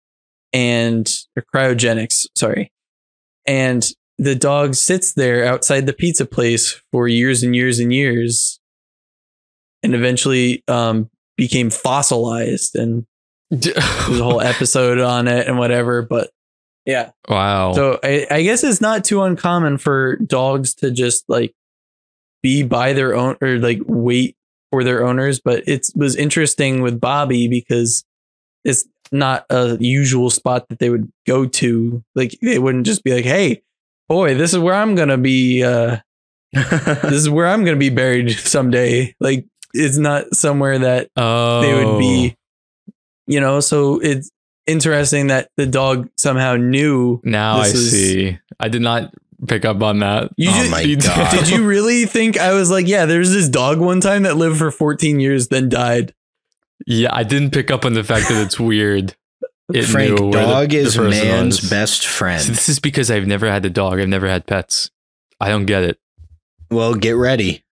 and or cryogenics, sorry. And the dog sits there outside the pizza place for years and years and years, and eventually um, became fossilized. And there's a whole episode on it and whatever. But yeah, Wow. so I, I guess it's not too uncommon for dogs to just like be by their own or like wait for their owners. But it was interesting with Bobby because it's not a usual spot that they would go to. Like they wouldn't just be like, hey, boy, this is where I'm going to be. Uh, this is where I'm going to be buried someday. Like it's not somewhere that oh, they would be, you know, so it's interesting that the dog somehow knew. Now I this is- see. I did not pick up on that. You Oh just- my You did- God. Did you really think I was like, yeah, there's this dog one time that lived for fourteen years, then died? Yeah, I didn't pick up on the fact that it's weird. It Frank, knew where the- dog the is person man's was. best See, friend. this is because I've never had a dog. I've never had pets. I don't get it. Well, get ready.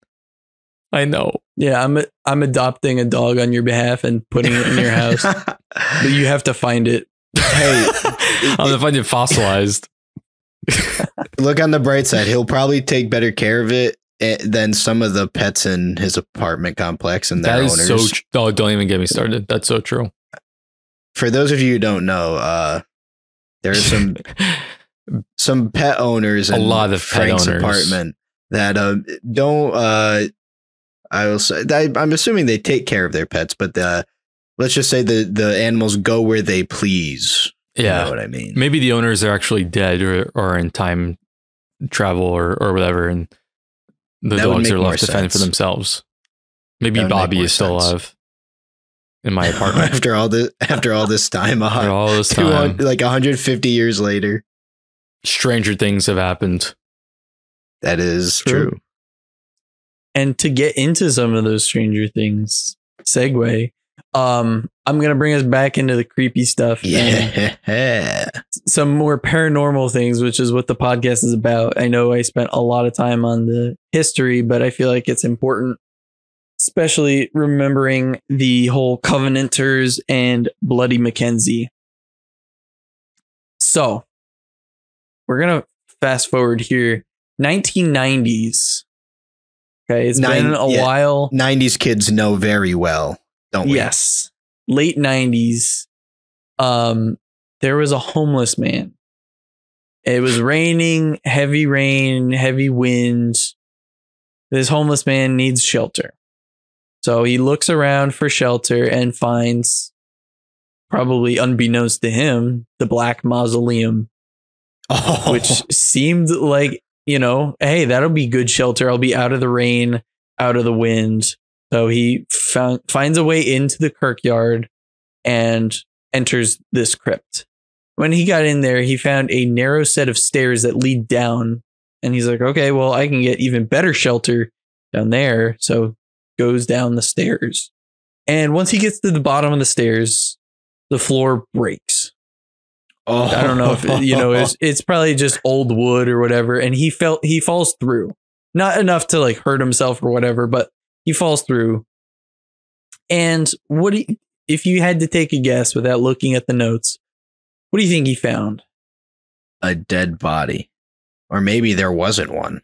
I know. Yeah, I'm I'm adopting a dog on your behalf and putting it in your house, but you have to find it. Hey, I'm gonna find it fossilized. Look on the bright side. He'll probably take better care of it eh, than some of the pets in his apartment complex and their That is owners. so. Tr- oh, don't even get me started. That's so true. For those of you who don't know, uh, there are some some pet owners A in lot of pet Frank's owners. apartment that uh, don't. Uh, I will say. I, I'm assuming they take care of their pets, but uh, let's just say the the animals go where they please. You Yeah. know what I mean? Maybe the owners are actually dead or, or in time travel or, or whatever, and the That would dogs make are more left to fend for sense. themselves. Maybe That would make Bobby more is still sense. alive in my apartment after all this, after all this time, after uh, all this two time. hundred like one hundred fifty years later, Stranger things have happened. that is True. true. And to get into some of those Stranger Things segue, um, I'm gonna bring us back into the creepy stuff. and Yeah. some more paranormal things, which is what the podcast is about. I know I spent a lot of time on the history, but I feel like it's important, especially remembering the whole Covenanters and Bloody Mackenzie. So we're going to fast forward here. nineteen nineties. Okay. It's Nine- been a yeah. while. nineties kids know very well, don't we? Yes. Late nineties. Um, there was a homeless man. It was raining, heavy rain, heavy wind. This homeless man needs shelter. So he looks around for shelter and finds, probably unbeknownst to him, the Black Mausoleum, Oh, which seemed like, you know, hey, that'll be good shelter. I'll be out of the rain, out of the wind. So he found finds a way into the kirkyard and enters this crypt. When he got in there, he found a narrow set of stairs that lead down. And he's like, okay, well, I can get even better shelter down there. So goes down the stairs. And once he gets to the bottom of the stairs, the floor breaks. Oh, I don't know if, it, you know, it's, it's probably just old wood or whatever. And he felt he falls through. Not enough to like hurt himself or whatever, but he falls through. And what do you, if you had to take a guess without looking at the notes, what do you think he found? A dead body. Or maybe there wasn't one.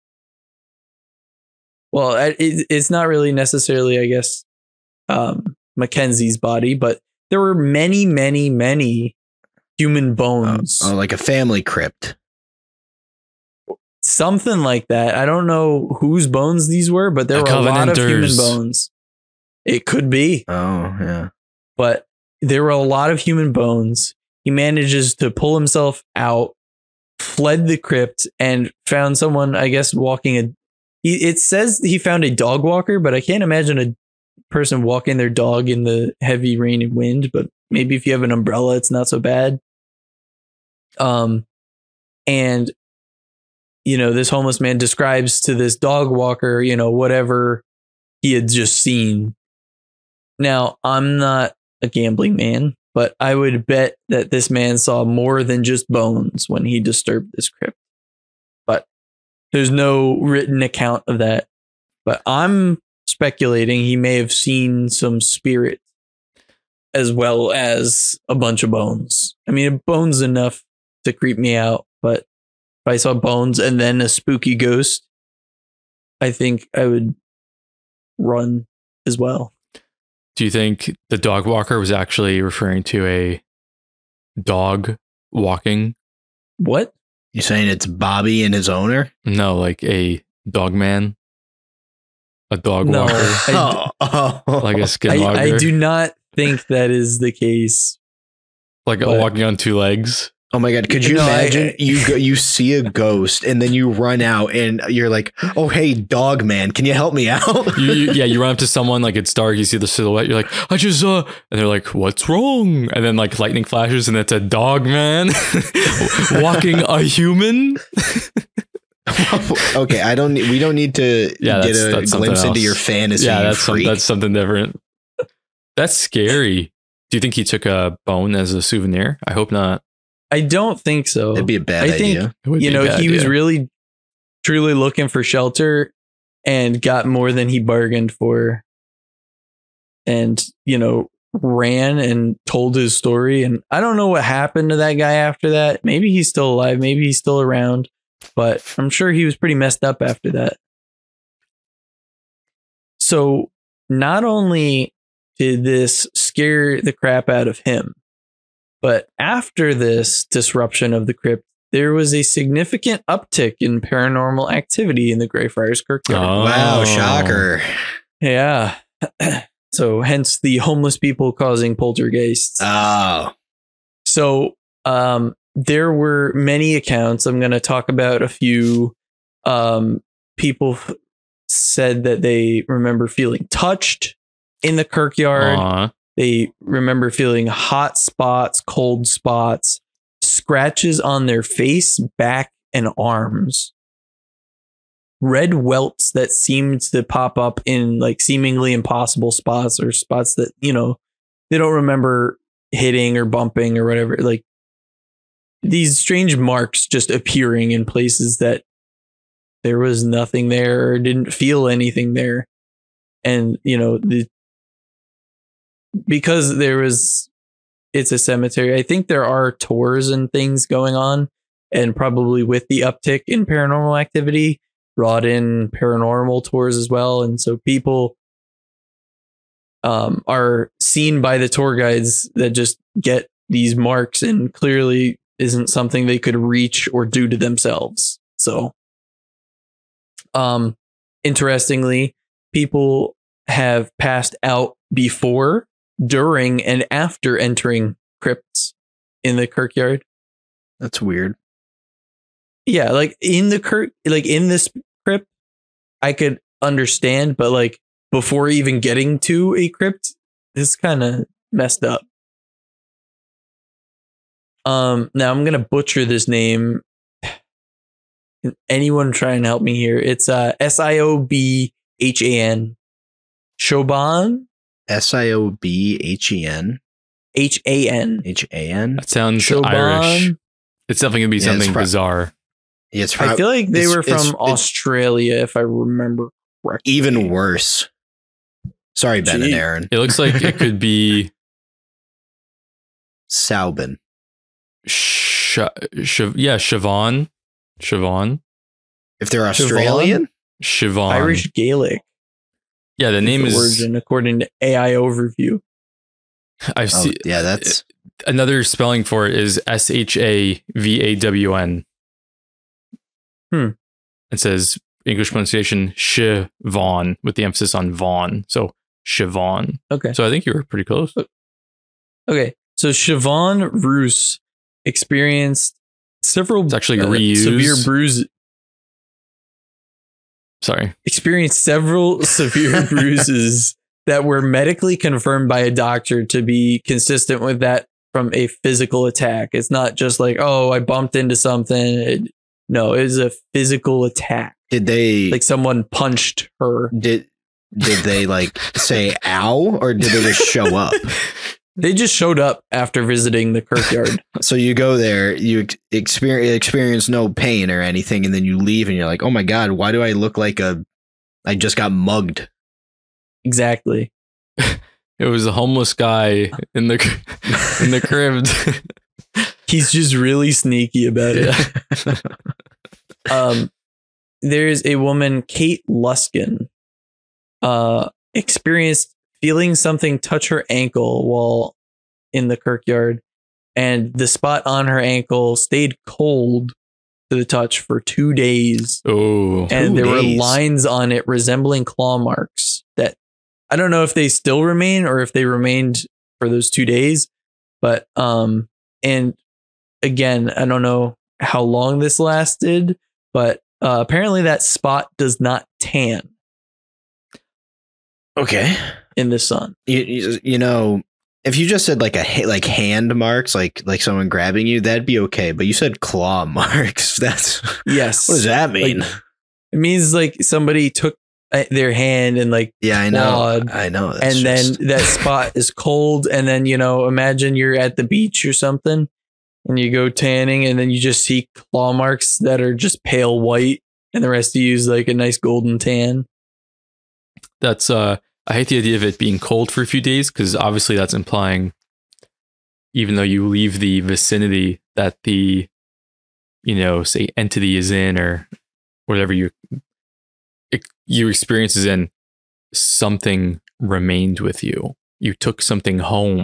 Well, it, it's not really necessarily, I guess, um, Mackenzie's body, but there were many, many, many human bones. Oh, oh, like a family crypt. Something like that. I don't know whose bones these were, but there The were a lot of human Covenanters. bones. It could be, Oh, yeah. but there were a lot of human bones. He manages to pull himself out, fled the crypt, and found someone, I guess, walking a. He, it says he found a dog walker, but I can't imagine a person walking their dog in the heavy rain and wind. But maybe if you have an umbrella, it's not so bad. Um, and you know, this homeless man describes to this dog walker, you know, whatever he had just seen. Now, I'm not a gambling man, but I would bet that this man saw more than just bones when he disturbed this crypt. But there's no written account of that. But I'm speculating he may have seen some spirit as well as a bunch of bones. I mean, bones enough to creep me out, but if I saw bones and then a spooky ghost, I think I would run as well. Do you think the dog walker was actually referring to a dog walking? What? You saying it's Bobby and his owner? No, like a dog man, a dog No, walker, I, Oh, oh. like a I, skinwalker, I do not think that is the case. like a but- walking on two legs. Oh my God. Could you No, I- imagine you go, you see a ghost and then you run out and you're like, oh, hey, dog man, can you help me out? You, you, yeah, you run up to someone, like it's dark, you see the silhouette, you're like, I just uh and they're like, what's wrong? And then like lightning flashes and it's a dog man walking a human. Okay, I don't need, we don't need to Yeah, get that's- a that's something glimpse into else. your fantasy. Yeah, you that's some, freak. that's something different. That's scary. Do you think he took a bone as a souvenir? I hope not. I don't think so. That'd be a bad I think, idea. It would you be a know, bad he was idea. really truly looking for shelter and got more than he bargained for. And, you know, ran and told his story. And I don't know what happened to that guy after that. Maybe he's still alive. Maybe he's still around. But I'm sure he was pretty messed up after that. So not only did this scare the crap out of him, but after this disruption of the crypt, there was a significant uptick in paranormal activity in the Greyfriars Kirkyard. Oh. Wow, shocker. Yeah. So hence the homeless people causing poltergeists. Oh, So um, there were many accounts. I'm going to talk about a few. Um, people f- said that they remember feeling touched in the Kirkyard. Aw. They remember feeling hot spots, cold spots, scratches on their face, back, and arms. Red welts that seemed to pop up in like seemingly impossible spots or spots that, you know, they don't remember hitting or bumping or whatever. Like these strange marks just appearing in places that there was nothing there or didn't feel anything there. And, you know, the because there was, it's a cemetery. I think there are tours and things going on, and probably with the uptick in paranormal activity, brought in paranormal tours as well. And so people um, are seen by the tour guides that just get these marks, and clearly isn't something they could reach or do to themselves. So, um, interestingly, people have passed out before, during, and after entering crypts in the Kirkyard. that's weird. Yeah, like in the Kirk, like in this crypt, I could understand, but like before even getting to a crypt, it's kind of messed up. Um, now I'm gonna butcher this name. Can anyone try and help me here? It's uh S I O B H A N. Shoban? S I O B H E N. H A N. H A N. That sounds Shoban. Irish. It's definitely gonna be Yeah, it's something pro- bizarre. Yeah, it's I prob- feel like they it's- were from it's- it's Australia, if I remember correctly. even worse. Sorry, Ben and Gee. Aaron. It looks like it could be Saubin. Sh- Sh- yeah, Siobhan. Siobhan. If they're Australian, Siobhan. Irish Gaelic. Yeah, the name the is. origin, according to A I Overview. I've oh, seen yeah, that's another spelling for it is S H A V A W N. Hmm. It says English pronunciation Siobhan with the emphasis on Vaughn. So Siobhan. Okay. So I think you were pretty close. Okay. So Siobhan Roos experienced several It's actually uh, reused. severe bruises. Sorry. Experienced several severe bruises that were medically confirmed by a doctor to be consistent with that from a physical attack. It's not just like, oh, I bumped into something. It, no, it was a physical attack. did they Like someone punched her. did did they like say ow or did they just show up? They just showed up after visiting the Kirkyard. So you go there, you ex- experience experience no pain or anything, and then you leave, and you're like, "Oh my god, why do I look like a? I just got mugged." Exactly. It was a homeless guy in the in the crib. He's just really sneaky about it. Yeah. Um, there's a woman, Kate Luskin, uh, experienced feeling something touch her ankle while in the Kirkyard, and the spot on her ankle stayed cold to the touch for two days. Oh, And Two there days. were lines on it resembling claw marks that I don't know if they still remain or if they remained for those two days. But um, and again, I don't know how long this lasted, but uh, apparently that spot does not tan Okay, in the sun. you, you you know, if you just said like a ha- like hand marks, like like someone grabbing you, that'd be okay. But you said claw marks. That's Yes. what does that mean? Like, it means like somebody took uh, their hand and like, yeah, I know, clawed, I know. That's and just- then that spot is cold. And then, you know, imagine you're at the beach or something and you go tanning and then you just see claw marks that are just pale white and the rest of you is like a nice golden tan. that's uh. I hate the idea of it being cold for a few days because obviously that's implying, even though you leave the vicinity that the, you know, say entity is in or whatever you your experience is in, something remained with you. You took something home.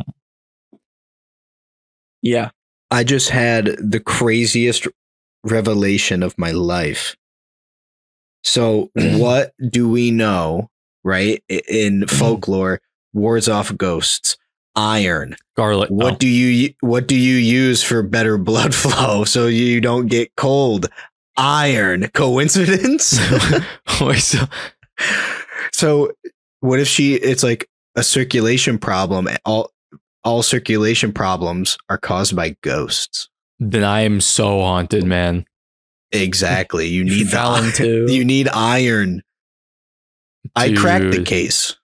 Yeah. I just had the craziest revelation of my life. So, what do we know, right? i- In folklore, wards off ghosts. Iron. Garlic. What oh. do you what do you use for better blood flow so you don't get cold? Iron. Coincidence? Wait, so So, what if she? It's like a circulation problem. All all circulation problems are caused by ghosts. then I am so haunted, man. Exactly. You need the Fallon too. You need iron. I cracked the Dude. case.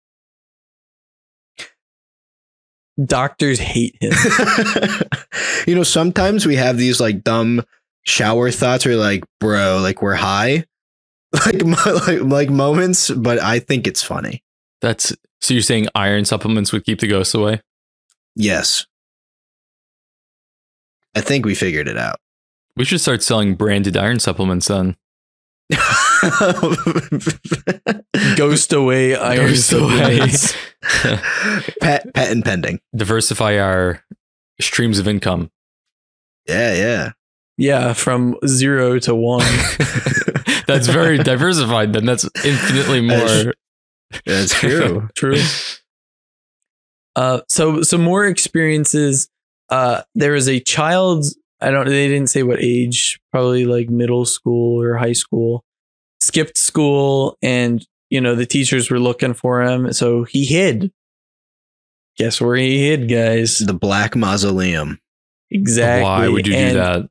Doctors hate him. You know, sometimes we have these like dumb shower thoughts where like, bro, like we're high, like mo- like, like moments, but I think it's funny. That's so you're saying iron supplements would keep the ghosts away? Yes. I think we figured it out. We should start selling branded iron supplements then. Ghost away, iron Ghost away. supplements. Pet, patent pending. Diversify our streams of income. Yeah, yeah. Yeah, from zero to one. That's very diversified. Then that's infinitely That's- more. That's true. True. Uh, so some more experiences. Uh, there was a child. I don't. They didn't say what age. Probably like middle school or high school. Skipped school, and you know the teachers were looking for him, so he hid. Guess where he hid, guys? The Black Mausoleum. Exactly. Why would you And do that?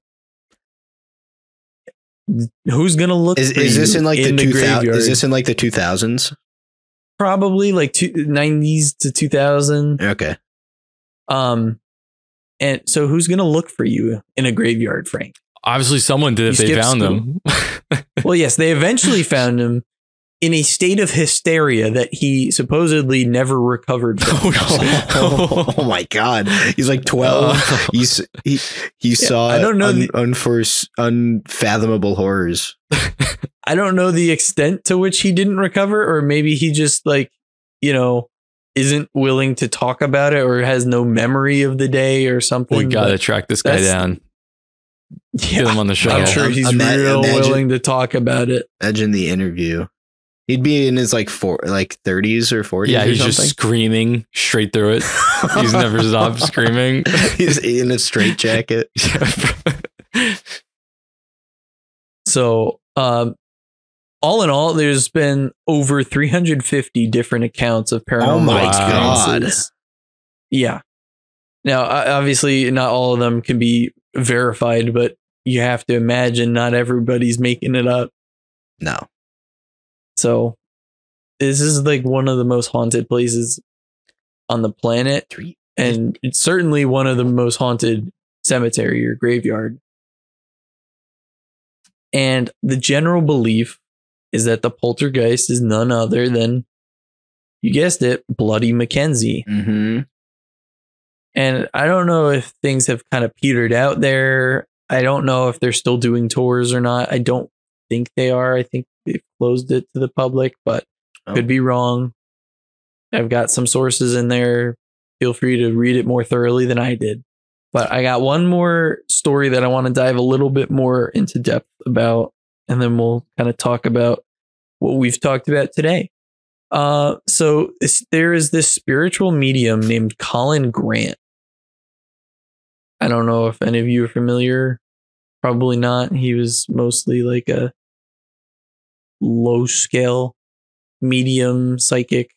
who's gonna look Is for is this you in like in the the two thousand? graveyard? Is this in like the two thousands? Probably like two, nineties to two thousand. Okay. Um, and so who's gonna look for you in a graveyard, Frank? Obviously, someone did if You they skipped found school. them. Well, yes, they eventually found him in a state of hysteria that he supposedly never recovered from. Oh, oh my god, he's like twelve. Uh, He's he he saw I don't know un, the- unforce, unfathomable horrors. I don't know the extent to which he didn't recover, or maybe he just like, you know, isn't willing to talk about it or has no memory of the day or something. we gotta but track this guy that's- down. yeah, Get him on the show. I'm sure Um, he's ima- real imagine- willing to talk about it. Imagine the interview. He'd be in his like four, like thirties or forties. Yeah, or he's something. just screaming straight through it. He's never stopped screaming. He's in a straitjacket. So, um, all in all, there's been over three hundred fifty different accounts of paranormal Oh my experiences. Yeah. Now, o- obviously, not all of them can be verified, but you have to imagine not everybody's making it up. No. So, this is like one of the most haunted places on the planet, Three. and it's certainly one of the most haunted cemetery or graveyard. And the general belief is that the poltergeist is none other than, you guessed it, Bloody Mackenzie. Mm-hmm. And I don't know if things have kind of petered out there. I don't know if they're still doing tours or not. I don't think they are. I think they've closed it to the public, but Oh. could be wrong. I've got some sources in there. Feel free to read it more thoroughly than I did. But I got one more story that I want to dive a little bit more into depth about, and then we'll kind of talk about what we've talked about today. Uh, so this, there is this spiritual medium named Colin Grant. I don't know if any of you are familiar. Probably not. He was mostly like a low scale medium psychic.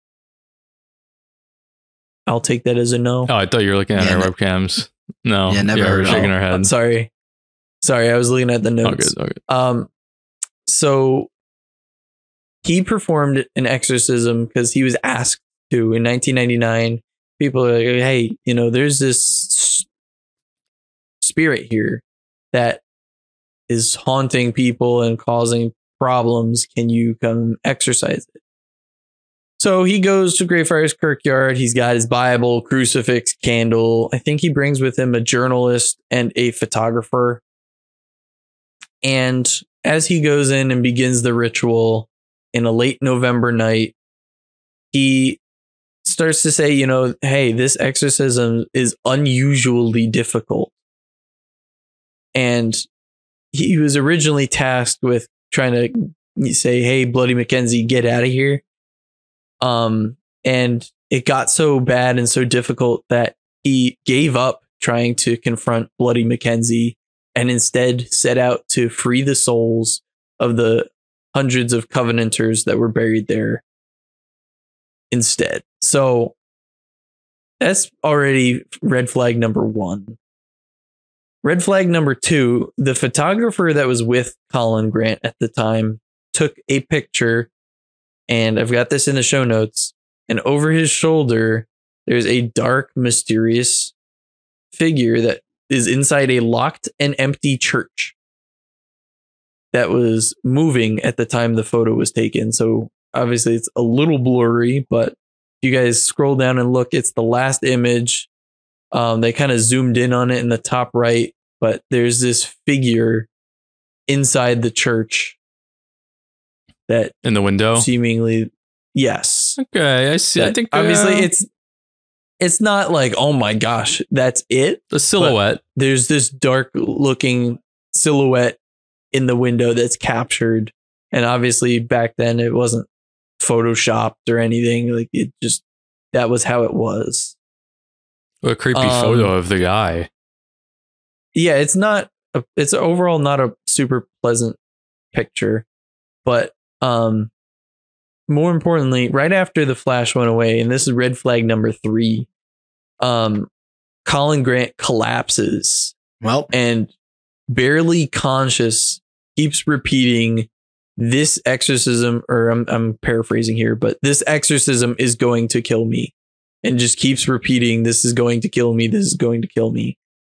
I'll take that as a no. Oh, I thought you were looking at Yeah, our ne- webcams. No, Yeah, never yeah, we're heard of shaking it. our Oh, heads. sorry. Sorry, I was looking at the Oh, notes. good. Okay. Um, so he performed an exorcism because he was asked to in nineteen ninety-nine. People are like, hey, you know, there's this s- spirit here that is haunting people and causing problems. Can you come exorcise it? So he goes to Greyfriars Kirkyard. He's got his Bible, crucifix, candle. I think he brings with him a journalist and a photographer. And as he goes in and begins the ritual in a late November night, he starts to say, you know, hey, this exorcism is unusually difficult. And he was originally tasked with trying to say, hey, Bloody Mackenzie, get out of here. Um, and it got so bad and so difficult that he gave up trying to confront Bloody Mackenzie and instead set out to free the souls of the hundreds of Covenanters that were buried there instead. So that's already red flag number one. Red flag number two, the photographer that was with Colin Grant at the time took a picture, and I've got this in the show notes, and over his shoulder, there's a dark, mysterious figure that is inside a locked and empty church that was moving at the time the photo was taken. So obviously it's a little blurry, but if you guys scroll down and look, it's the last image. Um, they kind of zoomed in on it in the top right, but there's this figure inside the church that In the window. seemingly, yes. Okay, I see. I That- think obviously uh, it's it's not like, oh my gosh, that's it. the silhouette. There's this dark looking silhouette in the window that's captured. And obviously back then it wasn't photoshopped or anything. Like it just, that was how it was. A creepy um, photo of the guy. Yeah, it's not, a, it's overall not a super pleasant picture. But um, more importantly, right after the flash went away, and this is red flag number three, um, Colin Grant collapses Well, and barely conscious keeps repeating, this exorcism, or I'm, I'm paraphrasing here, but this exorcism is going to kill me, and just keeps repeating, this is going to kill me. This is going to kill me.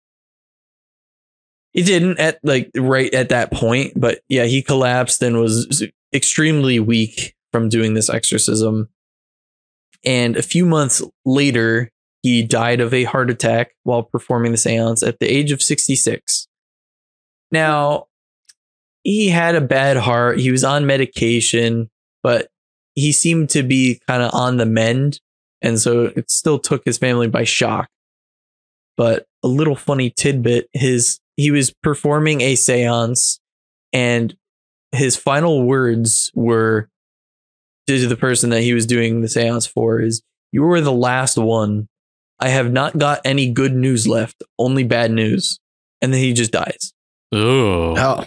It didn't at like right at that point, but yeah, he collapsed and was extremely weak from doing this exorcism. And a few months later, he died of a heart attack while performing the seance at the age of sixty-six. Now, he had a bad heart. He was on medication, but he seemed to be kind of on the mend. And so it still took his family by shock. But a little funny tidbit, his he was performing a seance, and his final words were to the person that he was doing the seance for is, "You were the last one. I have not got any good news left, only bad news." And then he just dies. Oh, oh,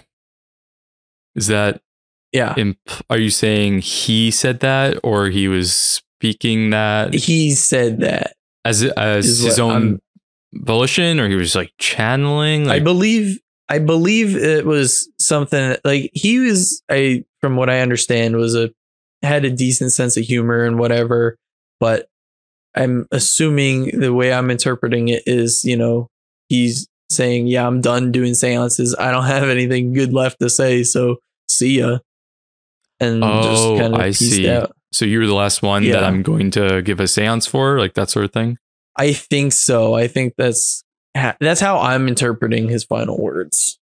is that? Yeah. Imp- are you saying he said that, or he was speaking that He said that. as as is his what own I'm- volition, or he was like channeling? I Like, believe I believe it was something like he was a from what I understand was a had a decent sense of humor and whatever, but I'm assuming the way I'm interpreting it is, you know, he's saying, yeah, I'm done doing seances. I don't have anything good left to say, so see ya. And Oh, just kind of I peaced see. out. so you were the last one Yeah. that I'm going to give a seance for, like that sort of thing. I think so. I think that's ha- that's how I'm interpreting his final words.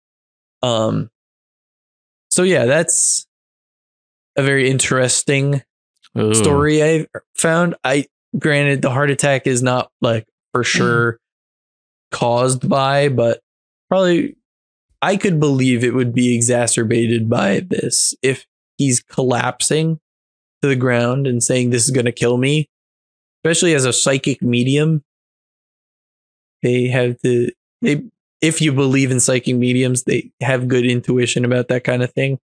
Um. So yeah, that's a very interesting Ooh. story I found. I granted the heart attack is not like for sure caused by, but probably I could believe it would be exacerbated by this if he's collapsing to the ground and saying this is going to kill me. Especially as a psychic medium, they have the they if you believe in psychic mediums, they have good intuition about that kind of thing.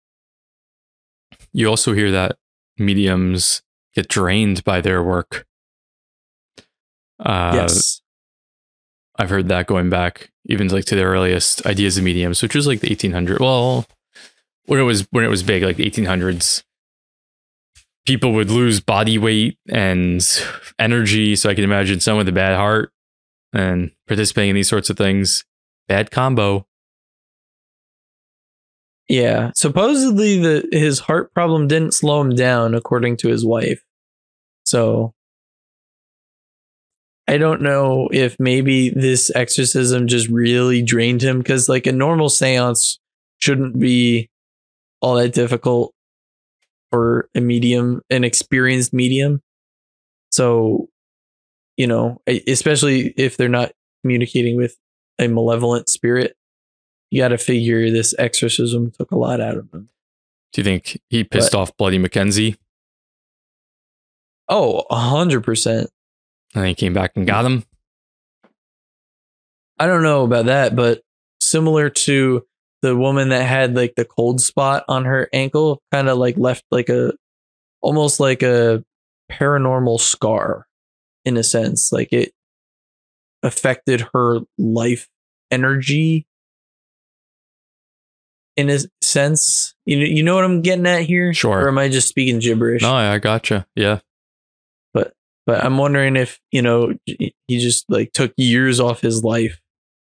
You also hear that mediums get drained by their work. Uh, Yes. I've heard that going back even like to the earliest ideas of mediums, which was like the eighteen hundreds. Well, when it was when it was big, like the eighteen hundreds, people would lose body weight and energy. So I can imagine someone with a bad heart and participating in these sorts of things. Bad combo. Yeah. Supposedly the his heart problem didn't slow him down, according to his wife. So I don't know if maybe this exorcism just really drained him, because like a normal seance shouldn't be all that difficult for a medium, an experienced medium. So, you know, especially if they're not communicating with a malevolent spirit, you got to figure this exorcism took a lot out of him. Do you think he pissed But- off Bloody Mackenzie Oh, a hundred percent. and then he came back and got him? I don't know about that, but similar to the woman that had like the cold spot on her ankle, kind of like left like a almost like a paranormal scar in a sense. Like it affected her life energy in a sense. You know, you know what I'm getting at here? Sure. Or am I just speaking gibberish? No, I gotcha. Yeah. But I'm wondering if, you know, he just like took years off his life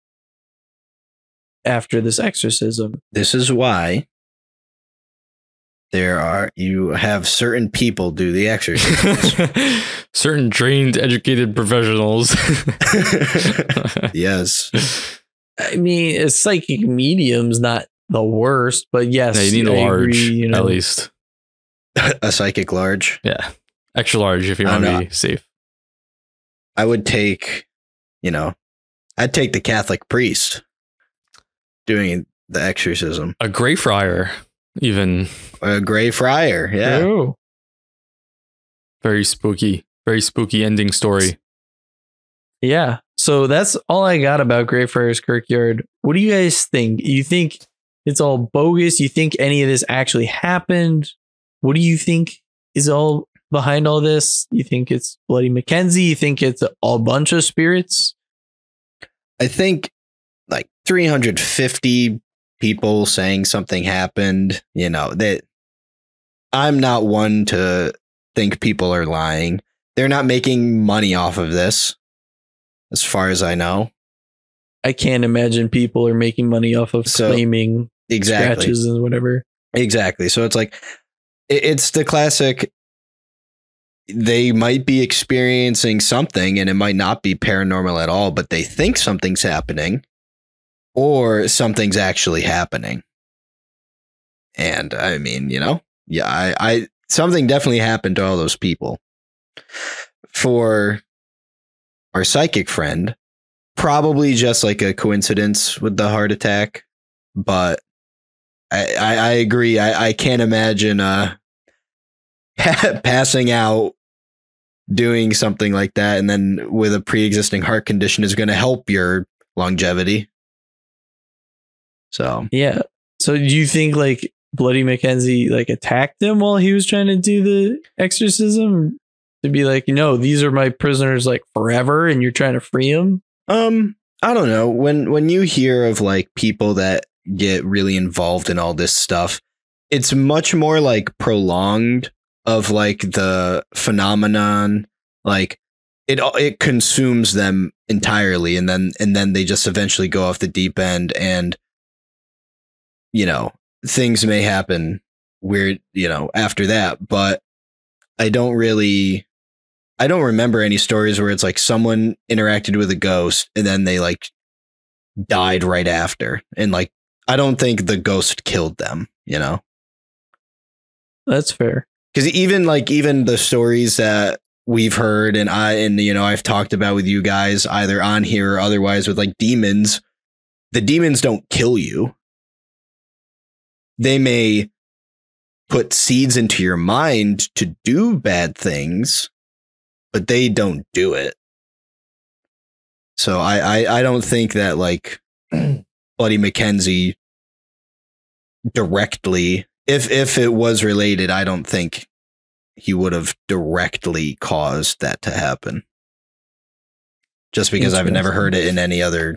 after this exorcism. this is why there are you have certain people do the exercise. Certain trained, educated professionals. Yes. I mean, a psychic medium's not the worst, but yes, Yeah, you need a I large, agree, you know. at least. A psychic large. Yeah. Extra large if you I want to know. be safe. I would take, you know, I'd take the Catholic priest doing the exorcism. A Grey Friar, even. A Grey Friar. Yeah. Oh. Very spooky. Very spooky ending story. Yeah. So that's all I got about Greyfriars Kirkyard. What do you guys think? You think it's all bogus? You think any of this actually happened? What do you think is all behind all this? You think it's Bloody Mackenzie? You think it's a bunch of spirits? I think like three hundred fifty people saying something happened, you know, that I'm not one to think people are lying. They're not making money off of this, as far as I know. I can't imagine people are making money off of So, claiming Exactly. scratches and whatever. Exactly. So it's like, it- it's the classic. They might be experiencing something and it might not be paranormal at all, but they think something's happening or something's actually happening. And I mean, you know, yeah, I, I, something definitely happened to all those people. For our psychic friend, probably just like a coincidence with the heart attack, but I, I, I agree. I, I can't imagine uh, passing out doing something like that, and then with a pre-existing heart condition is going to help your longevity. So Yeah. So do you think like Bloody Mackenzie like attacked him while he was trying to do the exorcism? To be like, you know, these are my prisoners like forever and you're trying to free them? Um, I don't know. When when you hear of like people that get really involved in all this stuff, it's much more like prolonged of like the phenomenon. Like it it consumes them entirely, and then and then they just eventually go off the deep end, and you know, things may happen weird, you know, after that. But I don't really. I don't remember any stories where it's like someone interacted with a ghost and then they like died right after. And like, I don't think the ghost killed them, you know? That's fair. Because even like, even the stories that we've heard and I, and you know, I've talked about with you guys either on here or otherwise with like demons, the demons don't kill you. They may put seeds into your mind to do bad things, but they don't do it. So I, I, I don't think that like Bloody Mackenzie directly, if if it was related, I don't think he would have directly caused that to happen. Just because I've never heard it in any other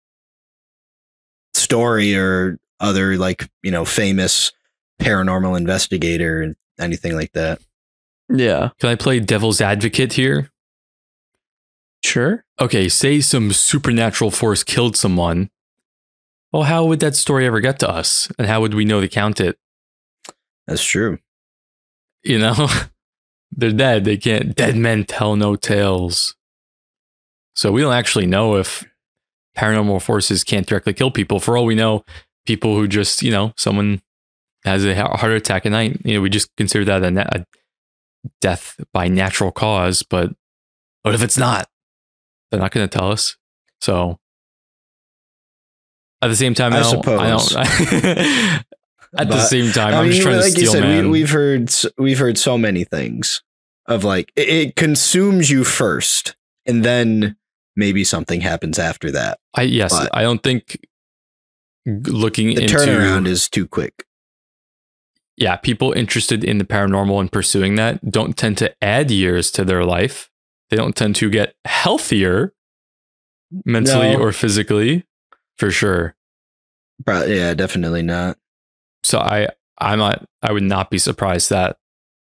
story or other like, you know, famous paranormal investigator and anything like that. Yeah. Can I play devil's advocate here? Sure. Okay, say some supernatural force killed someone. Well, how would that story ever get to us? And how would we know to count it? That's true. You know? They're dead. They can't. Dead men tell no tales. So we don't actually know if paranormal forces can't directly kill people. For all we know, people who just, you know, someone has a heart attack at night, you know, we just consider that a, na- a death by natural cause. But what if it's not? They're not going to tell us. So at the same time, I, I don't, suppose. I don't. At the But, same time, I I'm mean, just trying like to you steal said, man. we, we've heard s- we've heard so many things of like it, it consumes you first, and then maybe something happens after that. I yes, but I don't think g- looking The into turnaround is too quick. yeah, people interested in the paranormal and pursuing that don't tend to add years to their life. They don't tend to get healthier mentally No. or physically, for sure. Pro- yeah, definitely not. So I, I'm not, I would not be surprised that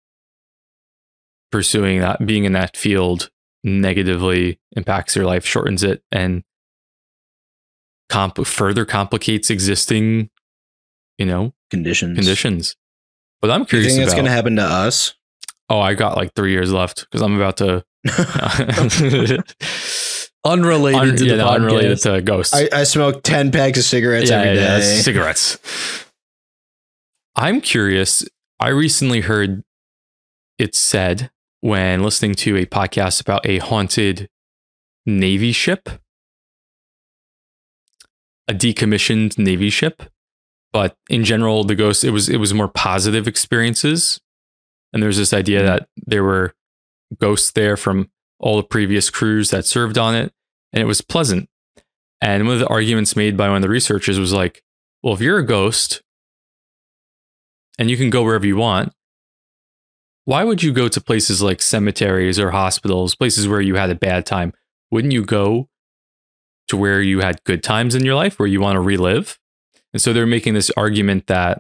pursuing that, being in that field negatively impacts your life, shortens it, and comp- further complicates existing, you know, Conditions. conditions. But I'm Do you curious think that's about, going to happen to us? oh, I got like three years left because I'm about to, Unrelated Un- to yeah, the no, podcast. unrelated to ghosts. I, I smoke ten packs of cigarettes yeah, every yeah, day. yeah, cigarettes. I'm curious. I recently heard it said when listening to a podcast about a haunted Navy ship, a decommissioned Navy ship, but in general, the ghost it was it was more positive experiences, and there's this idea that there were ghosts there from all the previous crews that served on it, and it was pleasant. And one of the arguments made by one of the researchers was like, well, if you're a ghost and you can go wherever you want, why would you go to places like cemeteries or hospitals, places where you had a bad time? Wouldn't you go to where you had good times in your life, where you want to relive? And so they're making this argument that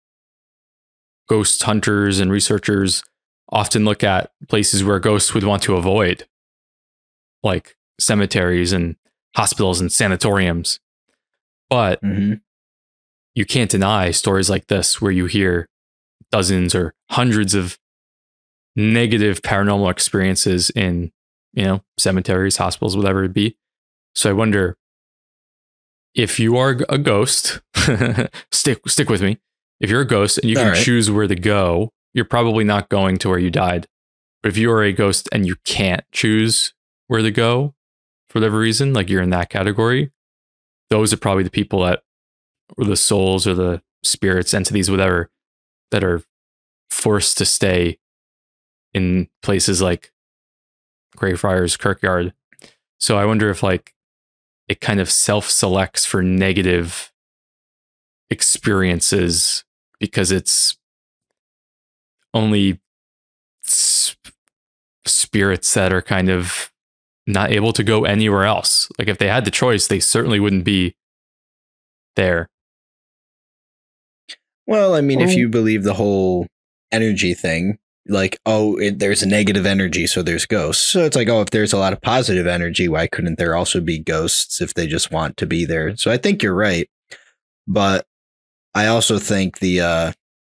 ghost hunters and researchers often look at places where ghosts would want to avoid, like cemeteries and hospitals and sanatoriums. But Mm-hmm. you can't deny stories like this where you hear dozens or hundreds of negative paranormal experiences in, you know, cemeteries, hospitals, whatever it be. So I wonder, if you are a ghost, stick stick with me. If you're a ghost and you All can right. choose where to go, you're probably not going to where you died. But if you are a ghost and you can't choose where to go for whatever reason, like you're in that category, those are probably the people that, or the souls or the spirits, entities, whatever, that are forced to stay in places like Greyfriars Kirkyard. So I wonder if like it kind of self-selects for negative experiences because it's only sp- spirits that are kind of not able to go anywhere else. Like if they had the choice, they certainly wouldn't be there. Well, I mean, if Well- you believe the whole energy thing, like, oh, it, there's a negative energy, so there's ghosts. So it's like, oh, if there's a lot of positive energy, why couldn't there also be ghosts if they just want to be there? So I think you're right. But I also think the, uh,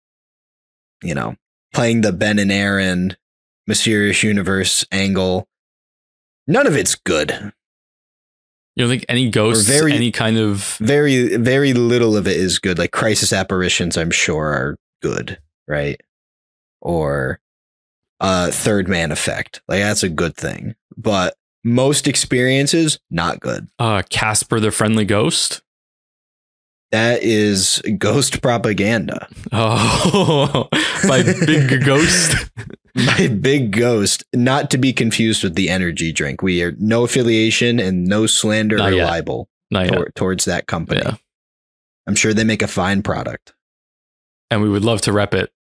you know, playing the Ben and Aaron Mysterious Universe angle, none of it's good. You don't think any ghosts, very- any kind of Very, very little of it is good. Like crisis apparitions, I'm sure are good, right? Or uh, third man effect. Like that's a good thing. But most experiences, not good. uh, Casper the Friendly Ghost? That is ghost propaganda. Oh, by Big Ghost. My big ghost, not to be confused with the energy drink. We are no affiliation and no slander Not or yet. libel Not yet. tor- towards that company. Yeah. I'm sure they make a fine product. And we would love to rep it.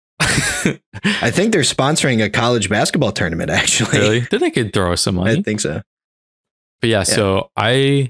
I think they're sponsoring a college basketball tournament, actually. Really? Then they could throw us some money. I think so. But yeah, so I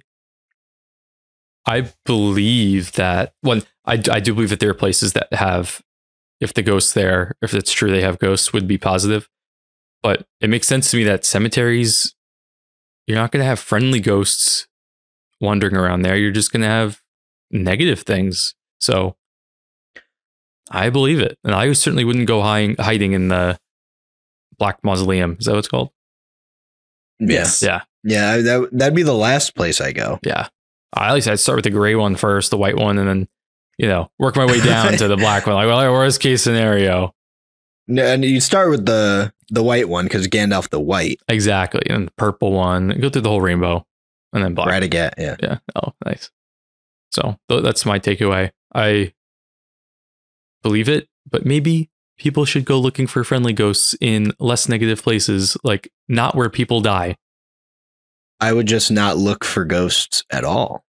I believe that one, I, I do believe that there are places that have, if the ghosts there, if it's true they have ghosts, would be positive. But it makes sense to me that cemeteries, you're not going to have friendly ghosts wandering around there. You're just going to have negative things. So I believe it. And I certainly wouldn't go hiding, hiding in the Black Mausoleum. Is that what it's called? Yes. Yeah. Yeah, that, that'd be the last place I go. Yeah. I, at least I'd start with the gray one first, the white one, and then, you know, work my way down to the black one. Like, well, worst case scenario. No, and you start with the the white one because Gandalf the White. Exactly. And the purple one. Go through the whole rainbow. And then black. Radagast, yeah. Yeah. Oh, nice. So th- that's my takeaway. I believe it, but maybe people should go looking for friendly ghosts in less negative places, like not where people die. I would just not look for ghosts at all.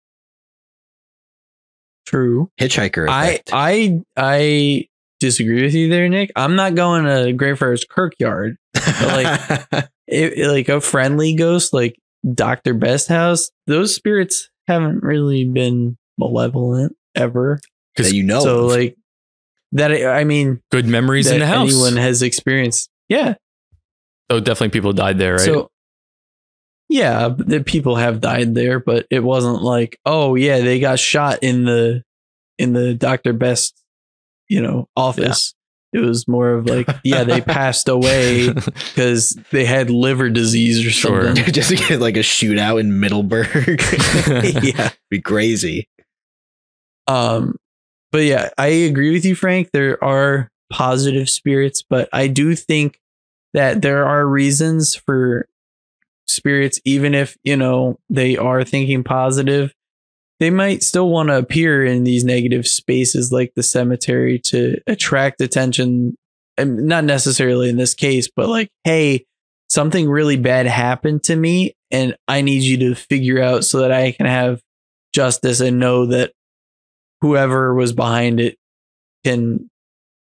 True. Hitchhiker I effect. I I disagree with you there, Nick. I'm not going to Greyfriars Kirkyard. like- It, like a friendly ghost, like Doctor Best House. Those spirits haven't really been malevolent ever. that you know so of. like that. I mean, Good memories that in the house. anyone has experienced. Yeah. Oh, definitely people died there, right? So yeah, the people have died there, but it wasn't like, oh yeah, they got shot in the in the Doctor Best, you know, office. It was more of like, yeah, they passed away because they had liver disease or Sure. something. just to get like a shootout in Middleburg. Yeah. Be crazy. Um, but yeah, I agree with you, Frank. There are positive spirits, but I do think that there are reasons for spirits, even if, you know, they are thinking positive, they might still want to appear in these negative spaces like the cemetery to attract attention. And not necessarily in this case, but like, hey, something really bad happened to me and I need you to figure out so that I can have justice and know that whoever was behind it can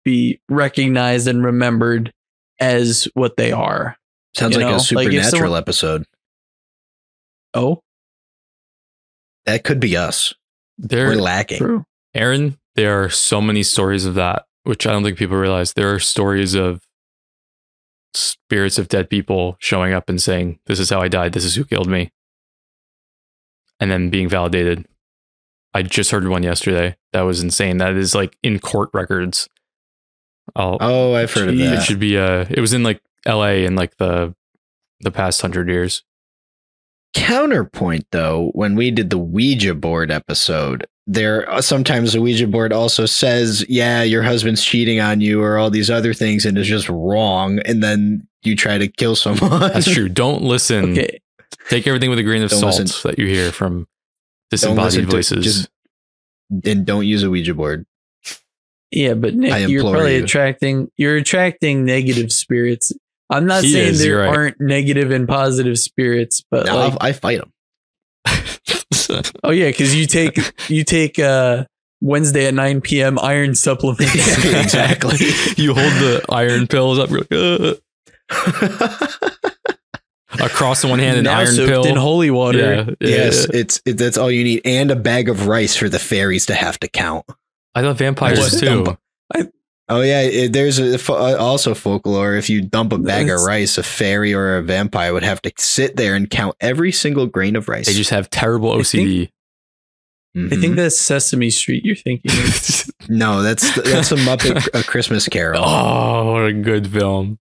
be recognized and remembered as what they are. Sounds You like know, a like if Supernatural someone- episode. Oh, That could be us. There, We're lacking. true. Aaron, there are so many stories of that, which I don't think people realize. There are stories of spirits of dead people showing up and saying, "This is how I died. This is who killed me," and then being validated. I just heard one yesterday. That was insane. That is like in court records. I'll, Oh, I've heard of Jeez. it that. should be. Uh, it was in like L A in like the the past hundred years. Counterpoint, though, when we did the Ouija board episode, there sometimes the Ouija board also says, "Yeah, your husband's cheating on you," or all these other things, and it's just wrong. And then you try to kill someone. That's true. Don't listen. Okay. Take everything with a grain of Don't salt listen. that you hear from Don't disembodied listen to- voices. just- and don't use a Ouija board. Yeah, but Nick, I you're implore probably you. attracting you're attracting negative spirits. I'm not He saying is, there you're right. aren't negative and positive spirits, but No, like, I'll- I fight them. oh yeah, because you take you take uh Wednesday at nine p.m. iron supplements. Exactly. You hold the iron pills up, you're like, "Ugh." Across the one hand, an Now iron soaked pill in holy water. Yeah, yeah, Yes, yeah. it's it, that's all you need, and a bag of rice for the fairies to have to count. I thought vampires What? too. Dump- Oh yeah, it, there's a, fo- uh, also folklore. If you dump a bag That's- of rice, a fairy or a vampire would have to sit there and count every single grain of rice. They just have terrible O C D. I think that's Sesame Street. You're thinking. Of. Mhm. no, that's that's a Muppet a Christmas Carol. Oh, what a good film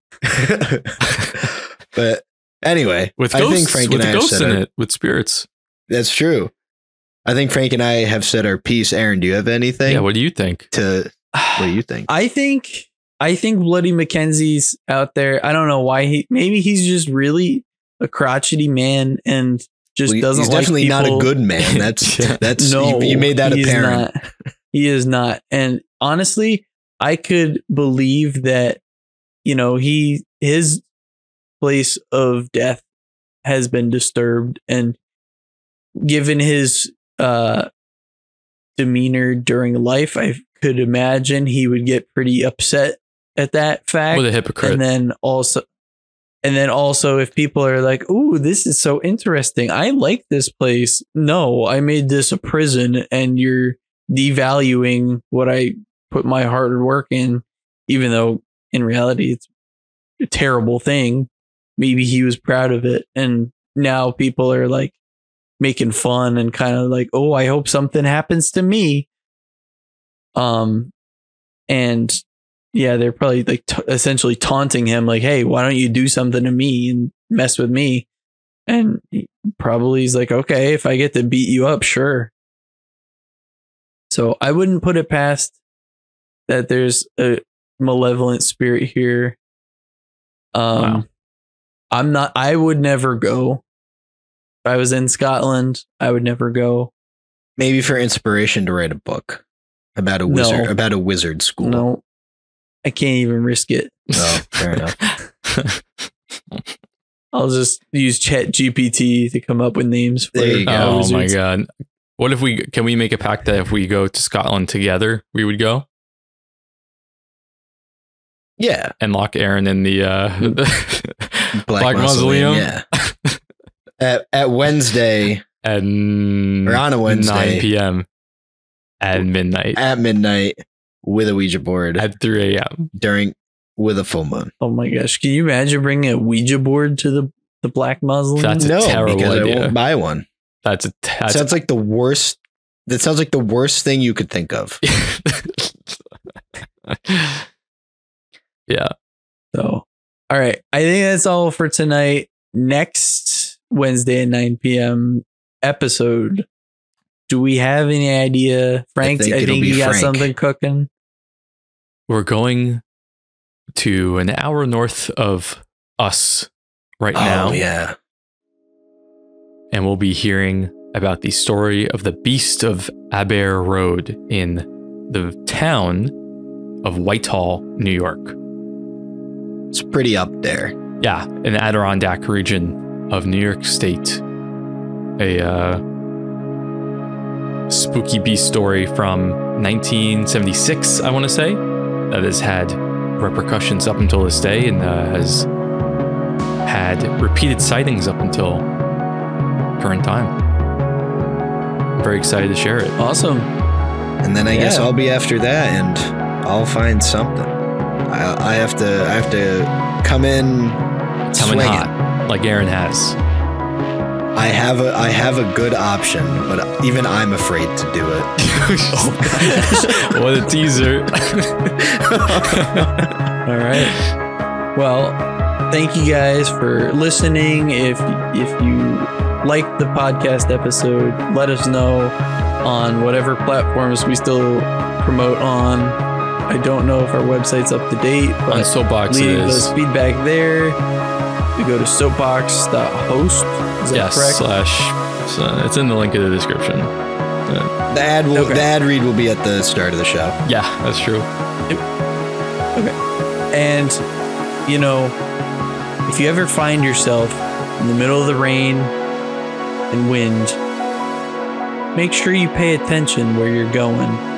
But anyway, with I ghosts. think Frank with and I the have ghosts said in our- it, with spirits. That's true. I think Frank and I have said our piece. Aaron, do you have anything Yeah, what do you think? to? What do you think? I think I think Bloody Mackenzie's out there. I don't know why he. Maybe he's just really a crotchety man and just Well, doesn't he's like definitely not a people- good man. That's Yeah. that's No, you, you made that he is apparent. not. He is not. And honestly, I could believe that, you know, he his place of death has been disturbed, and given his uh demeanor during life, I could imagine he would get pretty upset at that fact. What a hypocrite. And then also and then also if people are like, "Ooh, this is so interesting. I like this place." No, I made this a prison and you're devaluing what I put my hard work in, even though in reality it's a terrible thing. Maybe he was proud of it, and now people are like making fun and kind of like, "Oh, I hope something happens to me." Um and yeah, they're probably like t- essentially taunting him, like, "Hey, why don't you do something to me and mess with me?" And he probably he's like, "Okay, if I get to beat you up, sure." So I wouldn't put it past that there's a malevolent spirit here. Um, Wow. I'm not. I would never go. If I was in Scotland, I would never go. Maybe for inspiration to write a book about a No. wizard about a wizard school. No, I can't even risk it. No, fair enough. I'll just use Chat G P T to come up with names for There you go. uh, Oh my wizards. god. What if we can we make a pact that if we go to Scotland together, we would go Yeah, and lock Aaron in the uh the Black, Black Mausoleum. Mausoleum? Yeah. at at Wednesday and or on a Wednesday nine p.m. at midnight at midnight with a Ouija board at three a.m. during with a full moon. Oh my gosh! Can you imagine bringing a Ouija board to the the Black Mausoleum? That's a no, terrible because I idea. won't buy one. That's a that's sounds like the worst. That sounds like the worst thing you could think of. Yeah. So, all right. I think that's all for tonight. Next Wednesday at nine p.m. episode. Do we have any idea? Frank, I think think, it'll be you got Frank. something cooking. We're going to an hour north of us right now. Oh yeah. And we'll be hearing about the story of the Beast of Aber Road in the town of Whitehall, New York. It's pretty up there. Yeah, in the Adirondack region of New York State. A uh, spooky beast story from nineteen seventy-six, I want to say. that has had repercussions up until this day and uh, has had repeated sightings up until current time. I'm very excited to share it. Awesome. And then I Yeah. guess I'll be after that, and I'll find something. I, I have to. I have to come in Coming swinging. hot, like Aaron has. I have a. I have a good option, but even I'm afraid to do it. What a teaser. All right. Well, thank you guys for listening. If if you liked the podcast episode, let us know on whatever platforms we still promote on. I don't know if our website's up to date, but On Soapbox it leave is. us feedback there. You go to soapbox dot host. Is that Yes, correct? slash. So it's in the link in the description. Uh, The ad will. Okay. The ad read will be at the start of the show. yeah, that's true. And, you know, if you ever find yourself in the middle of the rain and wind, make sure you pay attention where you're going